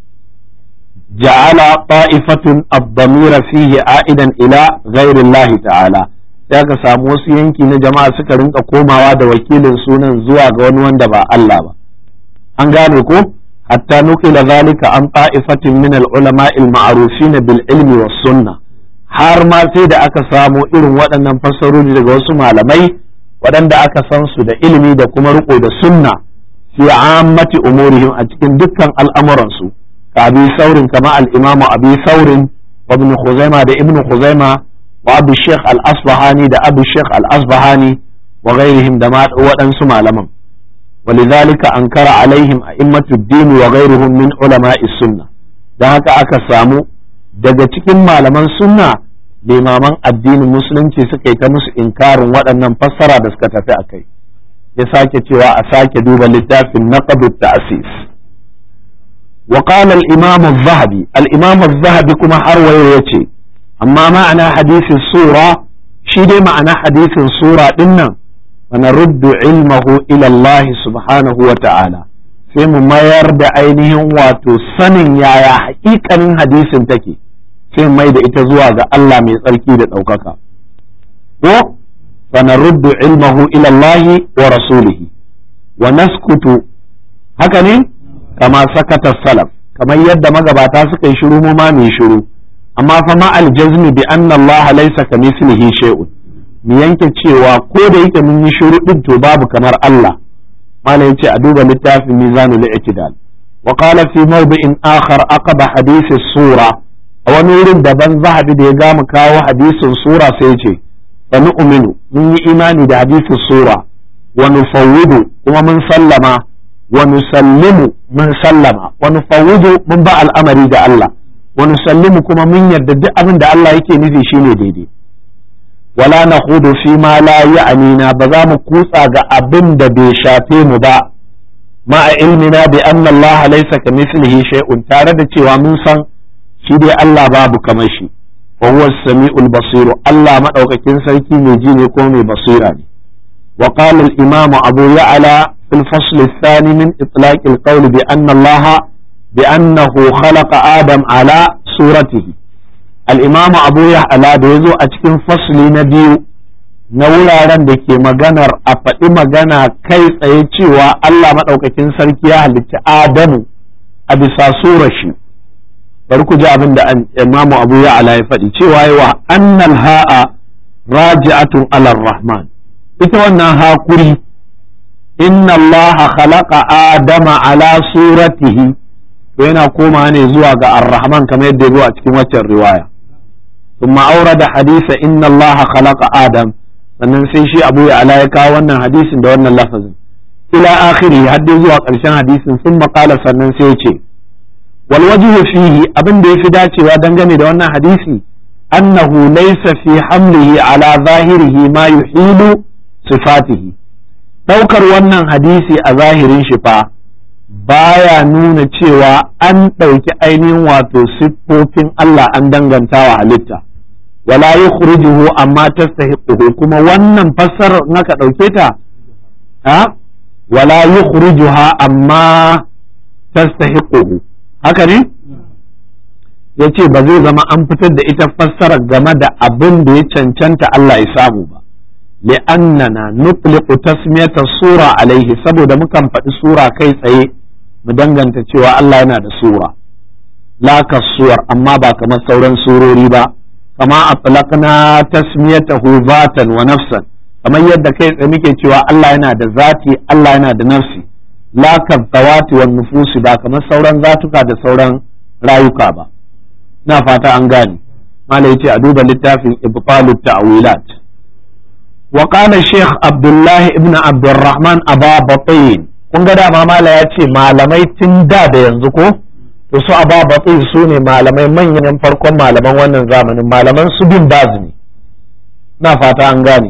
جعل طائفة الضمير فيه عائدا إلى غير الله تعالى daga samu wasu yanki na jama'a suka rinka komawa da wakilin sunan zuwa ga wani wanda ba Allah ba an gane ko hatta nukila zalika an ta'ifatin min al-ulama al-ma'rufin bil ilmi was sunnah har ma sai da aka samo irin waɗannan fassarori daga wasu malamai waɗanda aka san su da ilimi da kuma riko da sunna fi ammati umurihim a cikin dukkan al'amuransu ka abi saurin kama al-imam abi saurin wa ibn khuzaima da ibn khuzaima wa abu sheikh al-asbahani da abu sheikh al-asbahani wa ghairihim da waɗansu malaman ولذلك أنكر عليهم أئمة الدين وغيرهم من علماء السنة da haka aka samu daga cikin malaman sunna limaman addinin musulunci suka yi ta musu inkarin waɗannan fassara da suka tafi a kai ya sake cewa a sake duba littafin naqdu ta'sis wa qala al-imam az-zahabi al-imam az-zahabi kuma har wayo yace amma ma'ana hadisin sura shi dai ma'ana hadisin sura dinnan wa naruddu ilmahu ila Allah subhanahu wa ta'ala sai mu mayar da ainihin wato sanin yaya haƙiƙanin hadisin take sai mai da ita zuwa ga Allah mai tsarki da ɗaukaka ko fa naruddu ilmahu ila Allah wa rasulihi wa naskutu haka ne kama sakata salaf kamar yadda magabata suka yi shiru mu ma mai shiru amma fa ma aljazmi bi anna Allah laysa kamithlihi shay'un mu yanke cewa ko da yake mun yi shiru din to babu kamar Allah malai yace a duba littafin mizanul i'tidal wa qala fi mawdi'in akhar aqaba hadith as-sura a wani wurin daban zahabi da ya gama kawo hadisin sura sai yace fa nu'minu mun yi imani da hadisin sura wa nufawwidu kuma mun sallama wa nusallimu mun sallama wa nufawwidu mun ba al'amari ga Allah wa nusallimu kuma mun yarda duk abin da Allah yake nufi shine daidai wala nakhudu fi ma la ya'nina ba za mu kutsa ga abin da bai shafe mu ba ma a ilmina bi anna Allah laysa kamithlihi shay'un tare da cewa mun san shi dai Allah babu kamar shi wa huwa as-sami'ul basir Allah madaukakin sarki mai ji ne ko mai basira ne wa qala al-imam Abu Ya'la fi al-fasl ath-thani min itlaq al-qawl bi anna Allah bi annahu khalaqa Adam ala suratihi al-imam Abu Ya'la da yazo a cikin fasli na biyu na wuraren da ke maganar a faɗi magana kai tsaye cewa Allah madaukakin sarki ya halicci Adamu a bisa surar shi bari ku ji abin da Imam Abu Ya'la ya faɗi cewa wa annal ha'a raji'atun ala rahman ita wannan hakuri inna Allah khalaqa adama ala suratihi to yana koma ne zuwa ga ar-rahman kamar yadda ya zo a cikin waccan riwaya thumma awrada hadisa inna Allah khalaqa adam sannan sai shi Abu Ya'la ya kawo wannan hadisin da wannan lafazin ila akhiri har zuwa ƙarshen hadisin sun maƙala sannan sai ya ce والوجه فيه abin da yafi dacewa dangane da wannan hadisi annahu laysa fi hamlihi ala zahirihi ma yuhilu sifatihi daukar wannan hadisi a zahirin shi fa baya nuna cewa an dauki ainihin wato siffofin Allah an danganta wa halitta wala yukhrijuhu amma tastahiquhu kuma wannan fassarar naka dauke ta ha wala yukhrijuha amma tastahiquhu haka ne ya ce ba zai zama an fitar da ita fassara game da abin da ya cancanta Allah ya samu ba li'annana nutliqu tasmiyata sura alaihi saboda mukan faɗi sura kai tsaye mu danganta cewa Allah yana da sura la kasuwar amma ba kamar sauran surori ba kama atlaqna tasmiyatahu zatan wa nafsan kamar yadda kai tsaye muke cewa Allah yana da zati Allah yana da nafsi la kazzawati wan nufusi ba kamar sauran zatuka da sauran rayuka ba na fata an gane mala yace a duba littafin ibtalut ta'wilat wa qala shaykh abdullah ibn abdurrahman aba batin kun ga dama mala yace malamai tun da da yanzu ko to su aba batin su ne malamai manyan farkon malaman wannan zamanin malaman su bin bazi na fata an gane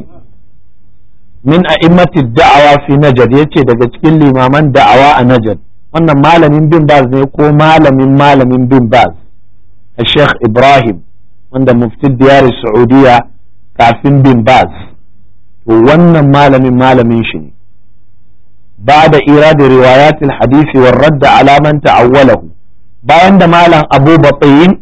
min a'immati da'awa fi Najd yace daga cikin limaman da'awa a Najd wannan malamin bin Baz ne ko malamin malamin bin Baz Sheikh Ibrahim wanda mufti diyar Saudiya kafin bin Baz to wannan malamin malamin shi ne ba'da irad riwayat al-hadith wa radd ala man ta'awwalahu bayan da malam Abu Batin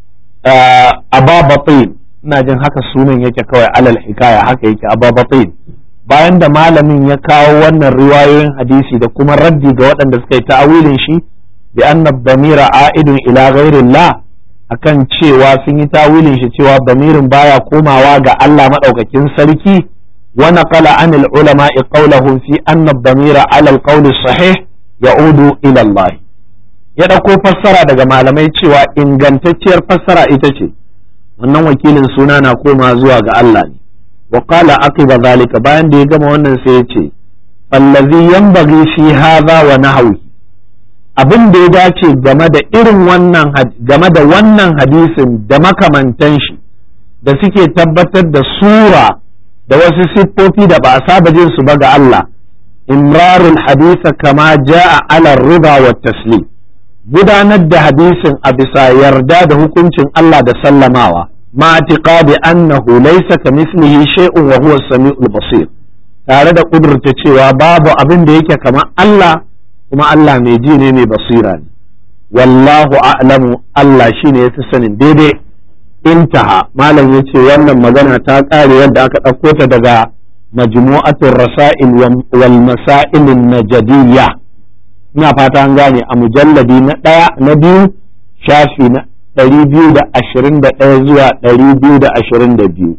Aba Batin ina jin haka sunan yake kawai alal hikaya haka yake Aba Batin bayan da malamin ya kawo wannan riwayoyin hadisi da kuma raddi ga waɗanda suka yi ta'awilin shi bi anna damira a'idun ila ghairillah akan cewa sun yi ta'awilin shi cewa damirin baya komawa ga Allah madaukakin sarki wa naqala anil ulama qawlahum fi anna damira ala alqawl sahih ya'udu ila Allah ya dauko fassara daga malamai cewa ingantacciyar fassara ita ce wannan wakilin suna na koma zuwa ga Allah ne. wa qala aqiba zalika, bayan da ya gama wannan sai ya ce allazi yanbaghi fi hadha wa nahwi, abin da ya dace game da irin wannan game da wannan hadisin da makamantan shi da suke tabbatar da sura da wasu siffofi da ba a saba jin su ba ga Allah, imrarul hadisa kama jaa ala riba wa taslim, gudanar da hadisin a bisa yarda da hukuncin Allah da sallamawa, ma i'tiqadi annahu laysa kamithlihi shay'un wa huwa as-sami'ul basir, tare da kudurta cewa babu abin da yake kamar Allah, kuma Allah mai ji ne mai basira ne. wallahu a'lamu, Allah shine yafi sanin daidai. intaha, malam yace wannan magana ta kare yadda aka ɗauko ta daga majmu'atul rasail wal masail an-najdiyya, ina fata an gane, a mujalladi na ɗaya na biyu shafi na ɗari biyu da ashirin da ɗaya zuwa ɗari biyu da ashirin da biyu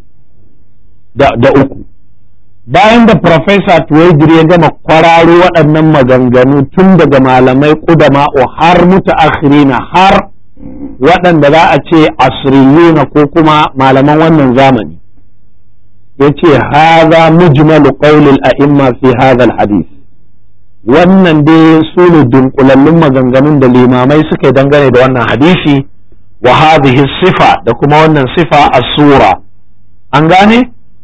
da uku. bayan da Profesa Tuwaijir ya gama kwararo waɗannan maganganu tun daga malamai ƙudama'u har mutaakhirina har waɗanda za a ce asriyuna ko kuma malaman wannan zamani, ya ce haza mujmalu qawlil a'imma fi hadha al-hadith, wannan dai su ne dunkulallun maganganun da limamai suka dangane da wannan hadisi, wa hadhihi sifa, da kuma wannan sifa as-sura, an gane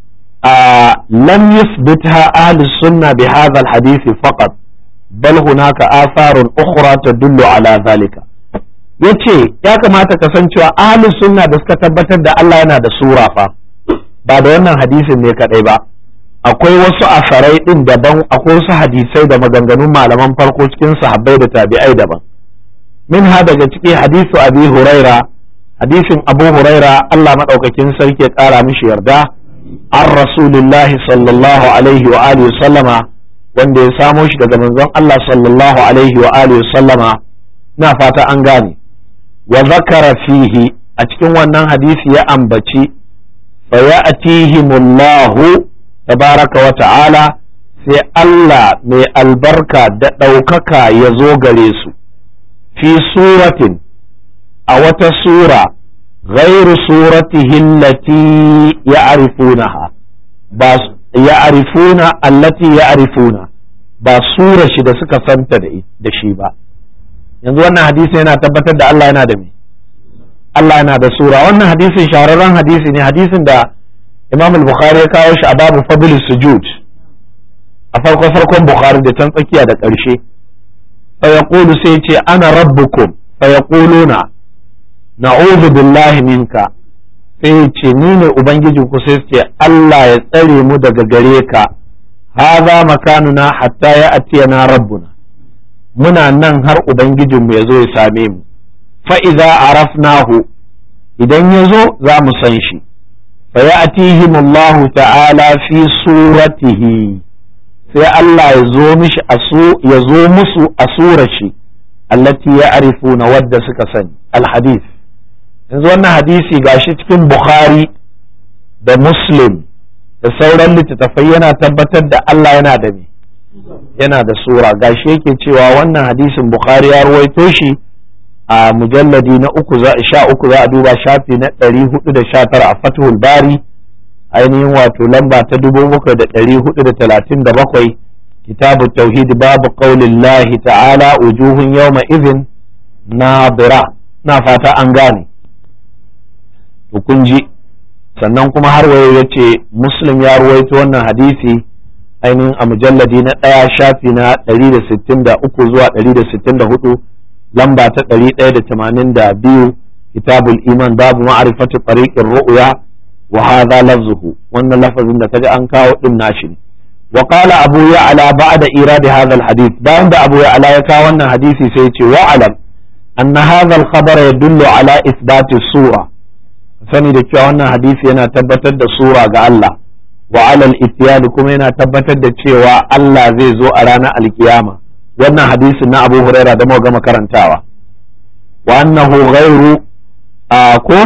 lam yuthbitha ahli sunna bi hadha al-hadith faqat bal hunaka atharun ukhra tadullu ala dhalika. yace ya kamata ka san cewa ahli sunna da suka tabbatar da Allah yana da sura fa ba da wannan hadisin ne kadai ba, akwai wasu asarai din daban, akwai wasu hadisai da maganganun malaman farko cikin sahabbai da tabi'ai daban. min ha daga ciki hadisu abi huraira, hadisin abu huraira Allah madaukakin sarki ya kara mishi yarda, an rasulillahi sallallahu alaihi wa alihi sallama, wanda ya samo shi daga manzon Allah sallallahu alaihi wa alihi sallama, na fata an gane. wa zakara fihi, a cikin wannan hadisi ya ambaci fa ya'tihimullahu tabaraka wa ta'ala, sai Allah mai albarka da ɗaukaka ya zo gare su fi suratin, a wata sura غير سورته التي يعرفونها با يعرفون التي يعرفون با سورة shi da suka santa da shi ba. yanzu wannan hadisi yana tabbatar da Allah yana da me Allah yana da sura. wannan hadisin shahararren hadisi ne, hadisin da Imam al-Bukhari ya kawo shi a babu fadl sujud a farko farkon Bukhari da can tsakiya da ƙarshe. fa yaqulu sai ce ana rabbukum fa yaquluna na'udhu billahi minka, sai ce ni ne ubangijin ku, sai ce Allah ya tsare mu daga gare ka, hadha makanuna hatta ya atiyana rabbuna, muna nan har ubangijin mu yazo ya same mu. fa idza arafnahu, idan yazo za mu san shi. fa ya'tihim Allah ta'ala fi suratihi, sai Allah ya zo mishi asu ya zo musu a surar shi, allati ya'rifuna, wadda suka sani. al-hadith, yanzu wannan hadisi gashi cikin Bukhari da Muslim da sauran littattafai yana tabbatar da Allah yana da me yana da sura. gashi yake cewa wannan hadisin Bukhari ya ruwaito shi a mujalladi na uku za sha uku za a duba shafi na ɗari hudu da sha tara a Fathul Bari, ainihin wato lamba ta dubu bakwai da ɗari hudu da talatin da bakwai, kitabu tauhid, babu qaulillahi ta'ala wujuhun yawma idhin nadira. na fata an gane. kun ji. sannan kuma har wayo ya ce Muslim ya ruwaito wannan hadisi ainihin a mujalladi na ɗaya shafi na ɗari da sittin da uku zuwa ɗari da sittin da hudu, lamba ta ɗari ɗaya da tamanin da biyu, kitabul iman, babu ma'rifatu tariqir ru'ya, wa hadha lafzuhu, wannan lafazin da kaji an kawo din nashi ne. wa qala abu ya'la ba'da iradi hadha al-hadith, bayan da abu ya'la ya kawo wannan hadisi sai ya ce wa alam anna hadha al-khabar yadullu ala ithbati sura, sani da cewa wannan hadisi yana tabbatar da sura ga Allah, wa alal ittiyad, kuma yana tabbatar da cewa Allah zai zo a ranar alkiyama. wannan hadisin na Abu Huraira da muka gama karantawa. wa annahu ghairu ko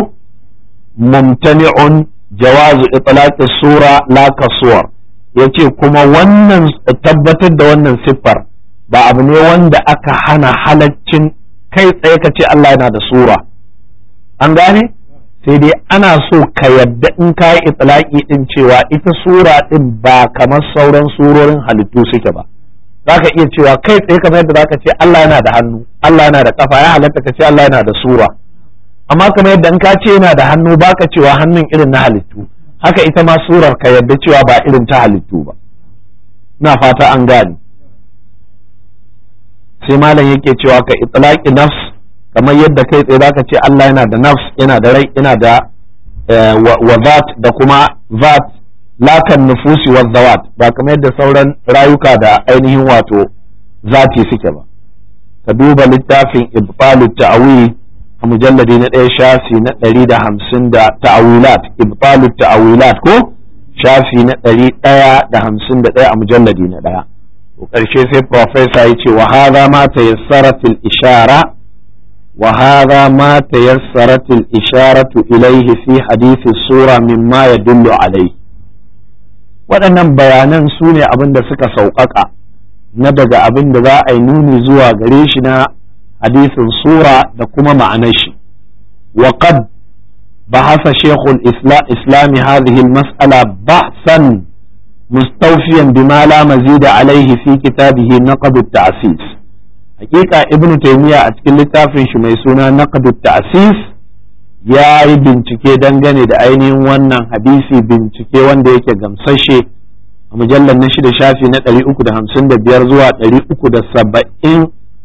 mumtani'un jawazu itlaq as-sura la kasuwar, yace kuma wannan tabbatar da wannan siffar ba abu ne wanda aka hana halaccin kai tsaye ka ce Allah yana da sura, an gane. sai dai ana so ka yadda in ka yi itlaqi din cewa ita sura din ba kamar sauran surorin halittu suke ba. Zaka iya cewa kai tsaye kamar yadda zaka ce Allah yana da hannu, Allah yana da kafa, ya halatta ka ce Allah yana da sura. Amma kamar yadda in ka ce yana da hannu baka cewa hannun irin na halittu, haka ita ma surar ka yadda cewa ba irin ta halittu ba. Na fata an gane. Sai malam yake cewa ka itlaqi nafs, kamar yadda kai tsaye zaka ce Allah yana da nafs, yana da rai, yana da wa zat da kuma zat, lakan nufusi wa zawat, ba kamar yadda sauran rayuka da ainihin wato zati suke ba. Ka duba littafin ibtalut ta'wil a mujalladi na ɗaya shafi na ɗari da hamsin da ta'awilat, ibtalut ta'awilat ko shafi na ɗari ɗaya da hamsin da ɗaya a mujalladi na ɗaya. To ƙarshe sai professor ya ce wa hadha ma tayassara fil ishara wa hadha ma tayassarat al isharatu ilayhi fi hadith sura mimma yadullu alayhi. Waɗannan bayanan su ne abin da suka sauƙaƙa na daga abin da za a yi nuni zuwa gare shi na hadisin sura da kuma ma'anar shi. Wa qad bahasa shaykhul islam hadhihi al mas'ala bahsan mustawfiyan bima la mazida alayhi fi kitabihi naqd at ta'sis. Hakika ibnu taymiya a cikin littafin shi mai suna naqd at ta'sis ya yi bincike dangane da ainihin wannan hadisi, bincike wanda yake gamsashe a mujallar na shida shafi na ɗari uku da hamsin da biyar zuwa ɗari uku da saba'in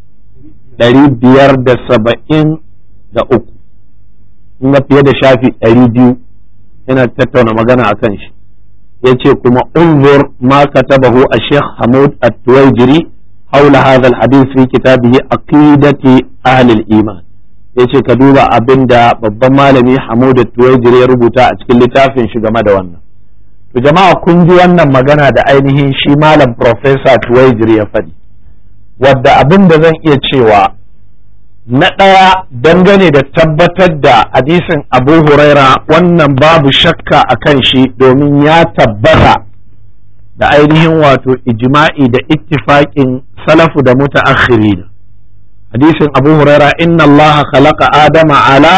ɗari biyar da saba'in da uku, in ga fiye da shafi ɗari biyu yana tattauna magana a kan shi. Ya ce kuma unzur ma katabahu a Sheikh Hamud At-Tuwaijiri haula hadha al-hadith fi kitabihi aqidati ahli al-iman. Ya ce ka duba abin da babban malami Hamudu Tuwaijiri ya rubuta a cikin littafin shi game da wannan. To jama'a kun ji wannan magana da ainihin shi malam Professor Tuwaijiri ya faɗi, wadda abin da zan iya cewa na ɗaya dangane da tabbatar da hadisin Abu Huraira wannan babu shakka a kan shi, domin ya tabbata da ainihin wato ijma'i da ittifaƙin salafu da muta'akhirin. hadisin Abu Huraira inna Allah khalaqa Adama ala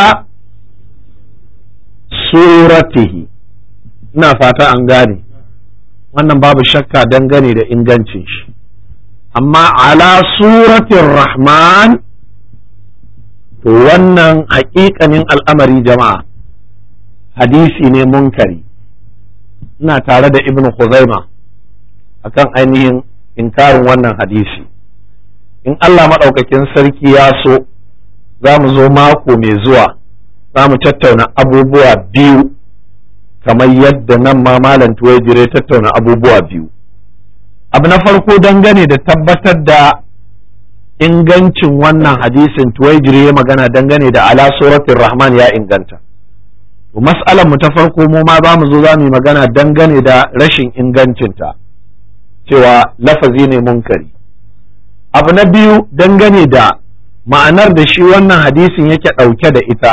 suratihi, ina fata an gane wannan babu shakka dangane da ingancin shi. Amma ala suratin Rahman, to wannan haƙiƙanin al'amari jama'a hadisi ne munkari. Ina tare da Ibn Khuzaima akan ainihin inkarin wannan hadisi. In Allah maɗaukakin sarki ya so za mu zo mako mai zuwa za mu tattauna abubuwa biyu kamar yadda nan ma malam Tuwaijiri tattauna abubuwa biyu. Abu na farko dangane da tabbatar da ingancin wannan hadisin, Tuwaijiri ya magana dangane da ala suratul Rahman ya inganta. Mas'alar mu ta farko mu ma za mu zo za mu yi magana dangane da rashin ingancinta, cewa lafazi ne munkari. Abu na biyu dangane da ma'anar da shi wannan hadisin yake ɗauke da ita,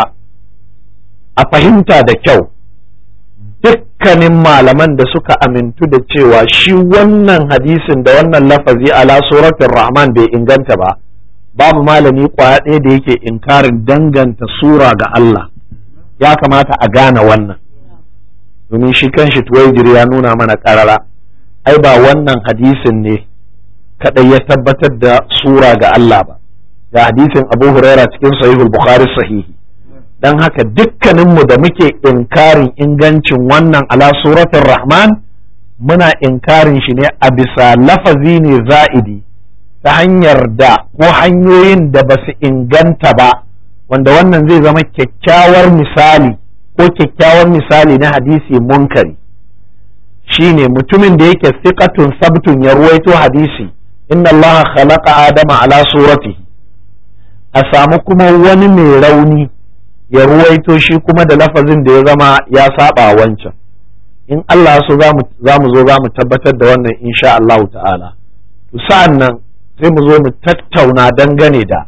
a fahimta da kyau dukkanin malaman da suka amintu da cewa shi wannan hadisin da wannan lafazi ala suratul Rahman bai inganta ba, babu malami kwaya ɗaya da yake inkarin danganta sura ga Allah. Ya kamata a gane wannan, domin shi kanshi Tuwaijiri ya nuna mana ƙarara, ai ba wannan hadisin ne kadai ya tabbatar da sura ga Allah ba, ga hadisin Abu Huraira cikin Sahihul Bukhari sahihi. Dan haka dukkaninmu da muke inkarin ingancin wannan ala suratul Rahman, muna inkarin shi ne a bisa lafazi ne za'idi, ta hanyar da ko hanyoyin da ba su inganta ba, wanda wannan zai zama kyakkyawar misali ko kyakkyawar misali na hadisi munkari. Shine mutumin da yake siqatun sabtun ya ruwaito hadisi inna Allah khalaqa Adama ala suratihi, a samu kuma wani mai rauni ya ruwaito shi kuma da lafazin da ya zama ya saba wancan. In Allah so za mu zo za mu tabbatar da wannan insha Allah ta'ala. Sa'an nan sai mu zo mu tattauna dangane da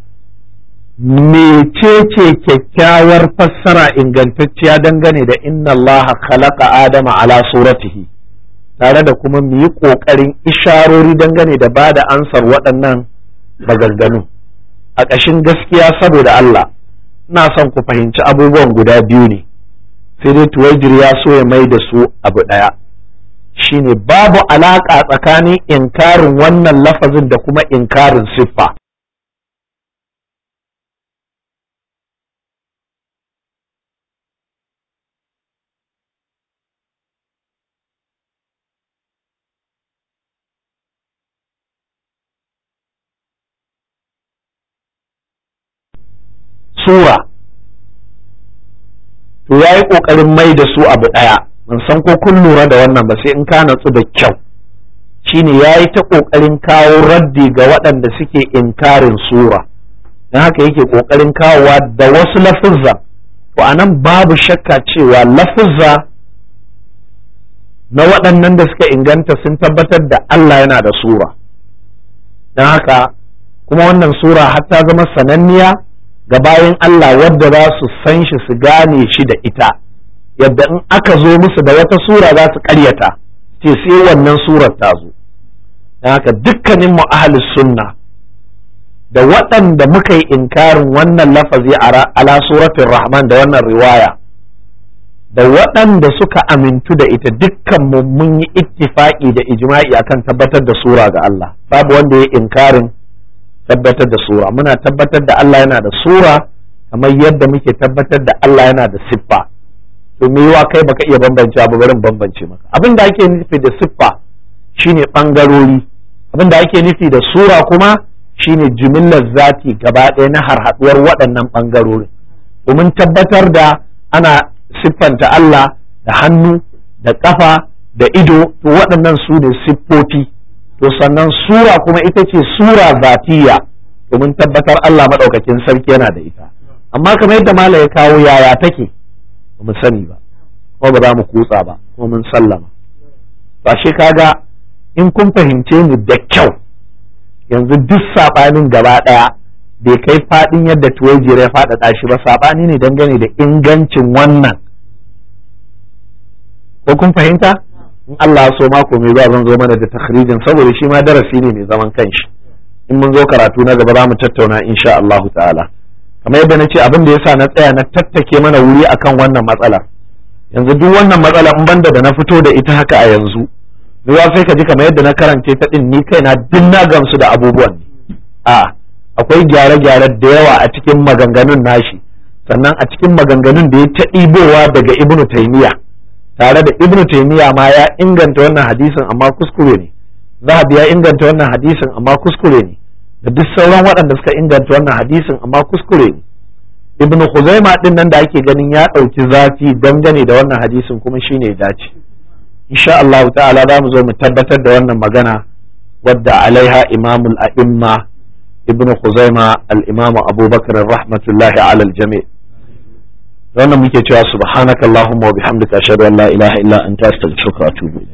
mecece kyakkyawar fassara ingantacciya dangane da inna Allah khalaqa Adama ala suratihi, tare da kuma mu yi ƙoƙarin isharori dangane da ba da ansar waɗannan maganganu. A ƙashin gaskiya saboda Allah, ina son ku fahimci abubuwan guda biyu ne. sai dai tuwaijir ya so ya mai da su abu ɗaya, shine babu alaƙa tsakanin inkarin wannan lafazin da kuma inkarin siffa. Sura to ya yi ƙoƙarin mai da su abu ɗaya, ban san ko kun lura da wannan ba sai in ka natsu da kyau, shine ya yi ta ƙoƙarin kawo raddi ga waɗanda suke inkarin sura, don haka yake ƙoƙarin kawowa da wasu lafuzza. To a nan babu shakka cewa lafuzza na waɗannan da suka inganta sun tabbatar da Allah yana da sura, don haka kuma wannan sura har ta zama sananniya ga bayan Allah wadda za su san shi su gane shi da ita, yadda in aka zo musu da wata sura za su ƙaryata ce sai wannan surar ta zo. don haka dukkanin mu ahlus sunna da waɗanda muka yi inkarin wannan lafazi ala suratul rahman da wannan riwaya da waɗanda suka amintu da ita, dukkan mu mun yi ittifaqi da ijma'i akan tabbatar da sura ga Allah, babu wanda ya inkarin tabbatar da sura. Muna tabbatar da Allah yana da sura kamar yadda muke tabbatar da Allah yana da siffa. To me yawa kai baka iya bambance ba, barin bambance maka. Abin da ake nufi da siffa shine bangarori, abin da ake nufi da sura kuma shine jumillar zati gaba ɗaya na harhaɗuwar waɗannan bangarorin. Domin tabbatar da ana siffanta Allah da hannu da ƙafa da ido, to waɗannan su ne siffofi. To sannan sura kuma ita ce sura zatiya, domin tabbatar Allah maɗaukakin sarki yana da ita. Amma kamar yadda Malam ya kawo yaya take ba mu sani ba, kuma ba za mu kutsa ba, kuma mun sallama. Ba shi kaga in kun fahimce ni da kyau, yanzu duk saɓanin gaba ɗaya bai kai faɗin yadda Tuwaijir ya faɗaɗa shi ba, saɓani ne dangane da ingancin wannan. Ko kun fahimta? In Allah so mako mai zuwa zan zo mana da takhrijin, saboda shi ma darasi ne mai zaman kanshi. In mun zo karatu na gaba za mu tattauna insha Allahu ta'ala. Kamar yadda na ce, abin da yasa na tsaya na tattake mana wuri akan wannan matsalar. Yanzu duk wannan matsala in banda da na fito da ita haka a yanzu, ruwa sai ka ji kamar yadda na karance ta din ni kaina duk na gamsu da abubuwan ne. A akwai gyare-gyare da yawa a cikin maganganun nashi, sannan a cikin maganganun da ya ta ɗibowa daga Ibn Taymiyyah, tare da Ibn Taymiyyah ma ya inganta wannan hadisin amma kuskure ne, Zahabi ya inganta wannan hadisin amma kuskure ne, da duk sauran waɗanda suka inganta wannan hadisin amma kuskure ne. Ibn Khuzaima din nan da ake ganin ya ɗauki zafi dangane da wannan hadisin kuma shine ya dace. Insha Allah ta'ala za mu zo mu tabbatar da wannan magana wadda alaiha imamul a'imma Ibn Khuzaima al-Imam Abu Bakr rahmatullahi ala al-jami'. wannan muke cewa subhanakallahumma wa bihamdika ashhadu an la ilaha illa anta astaghfiruka wa atubu ilayk.